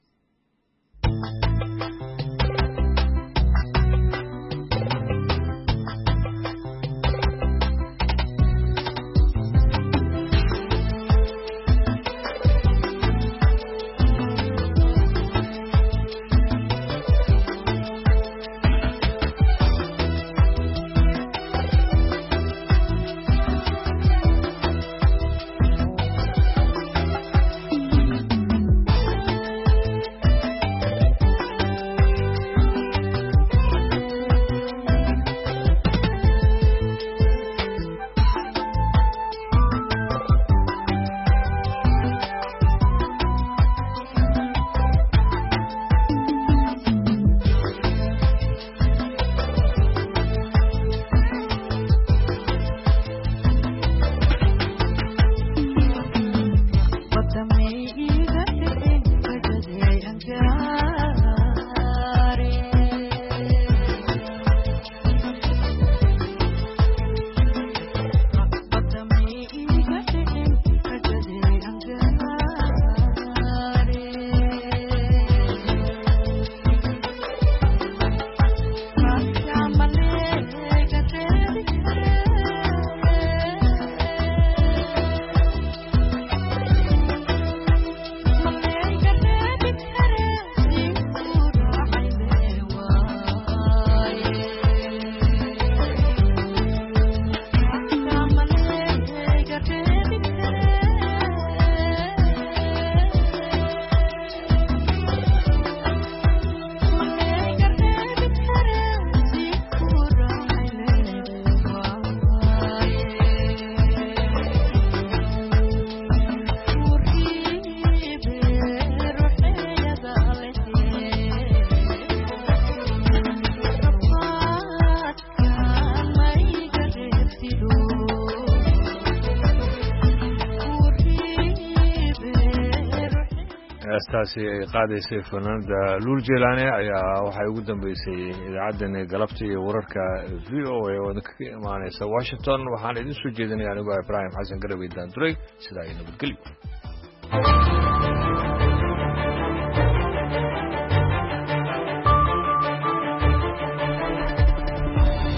heestaasi ay qaadaysay fanaanada luul jeelaane ayaa waxay ugu dambeysay idaacaddani galabta iyo wararka v o a oo idinkaga imaanaysa washington waxaan idin soo jeedinaya anigoo ibraahim xasan garabey daanduray sidaa iyo nabadgelyo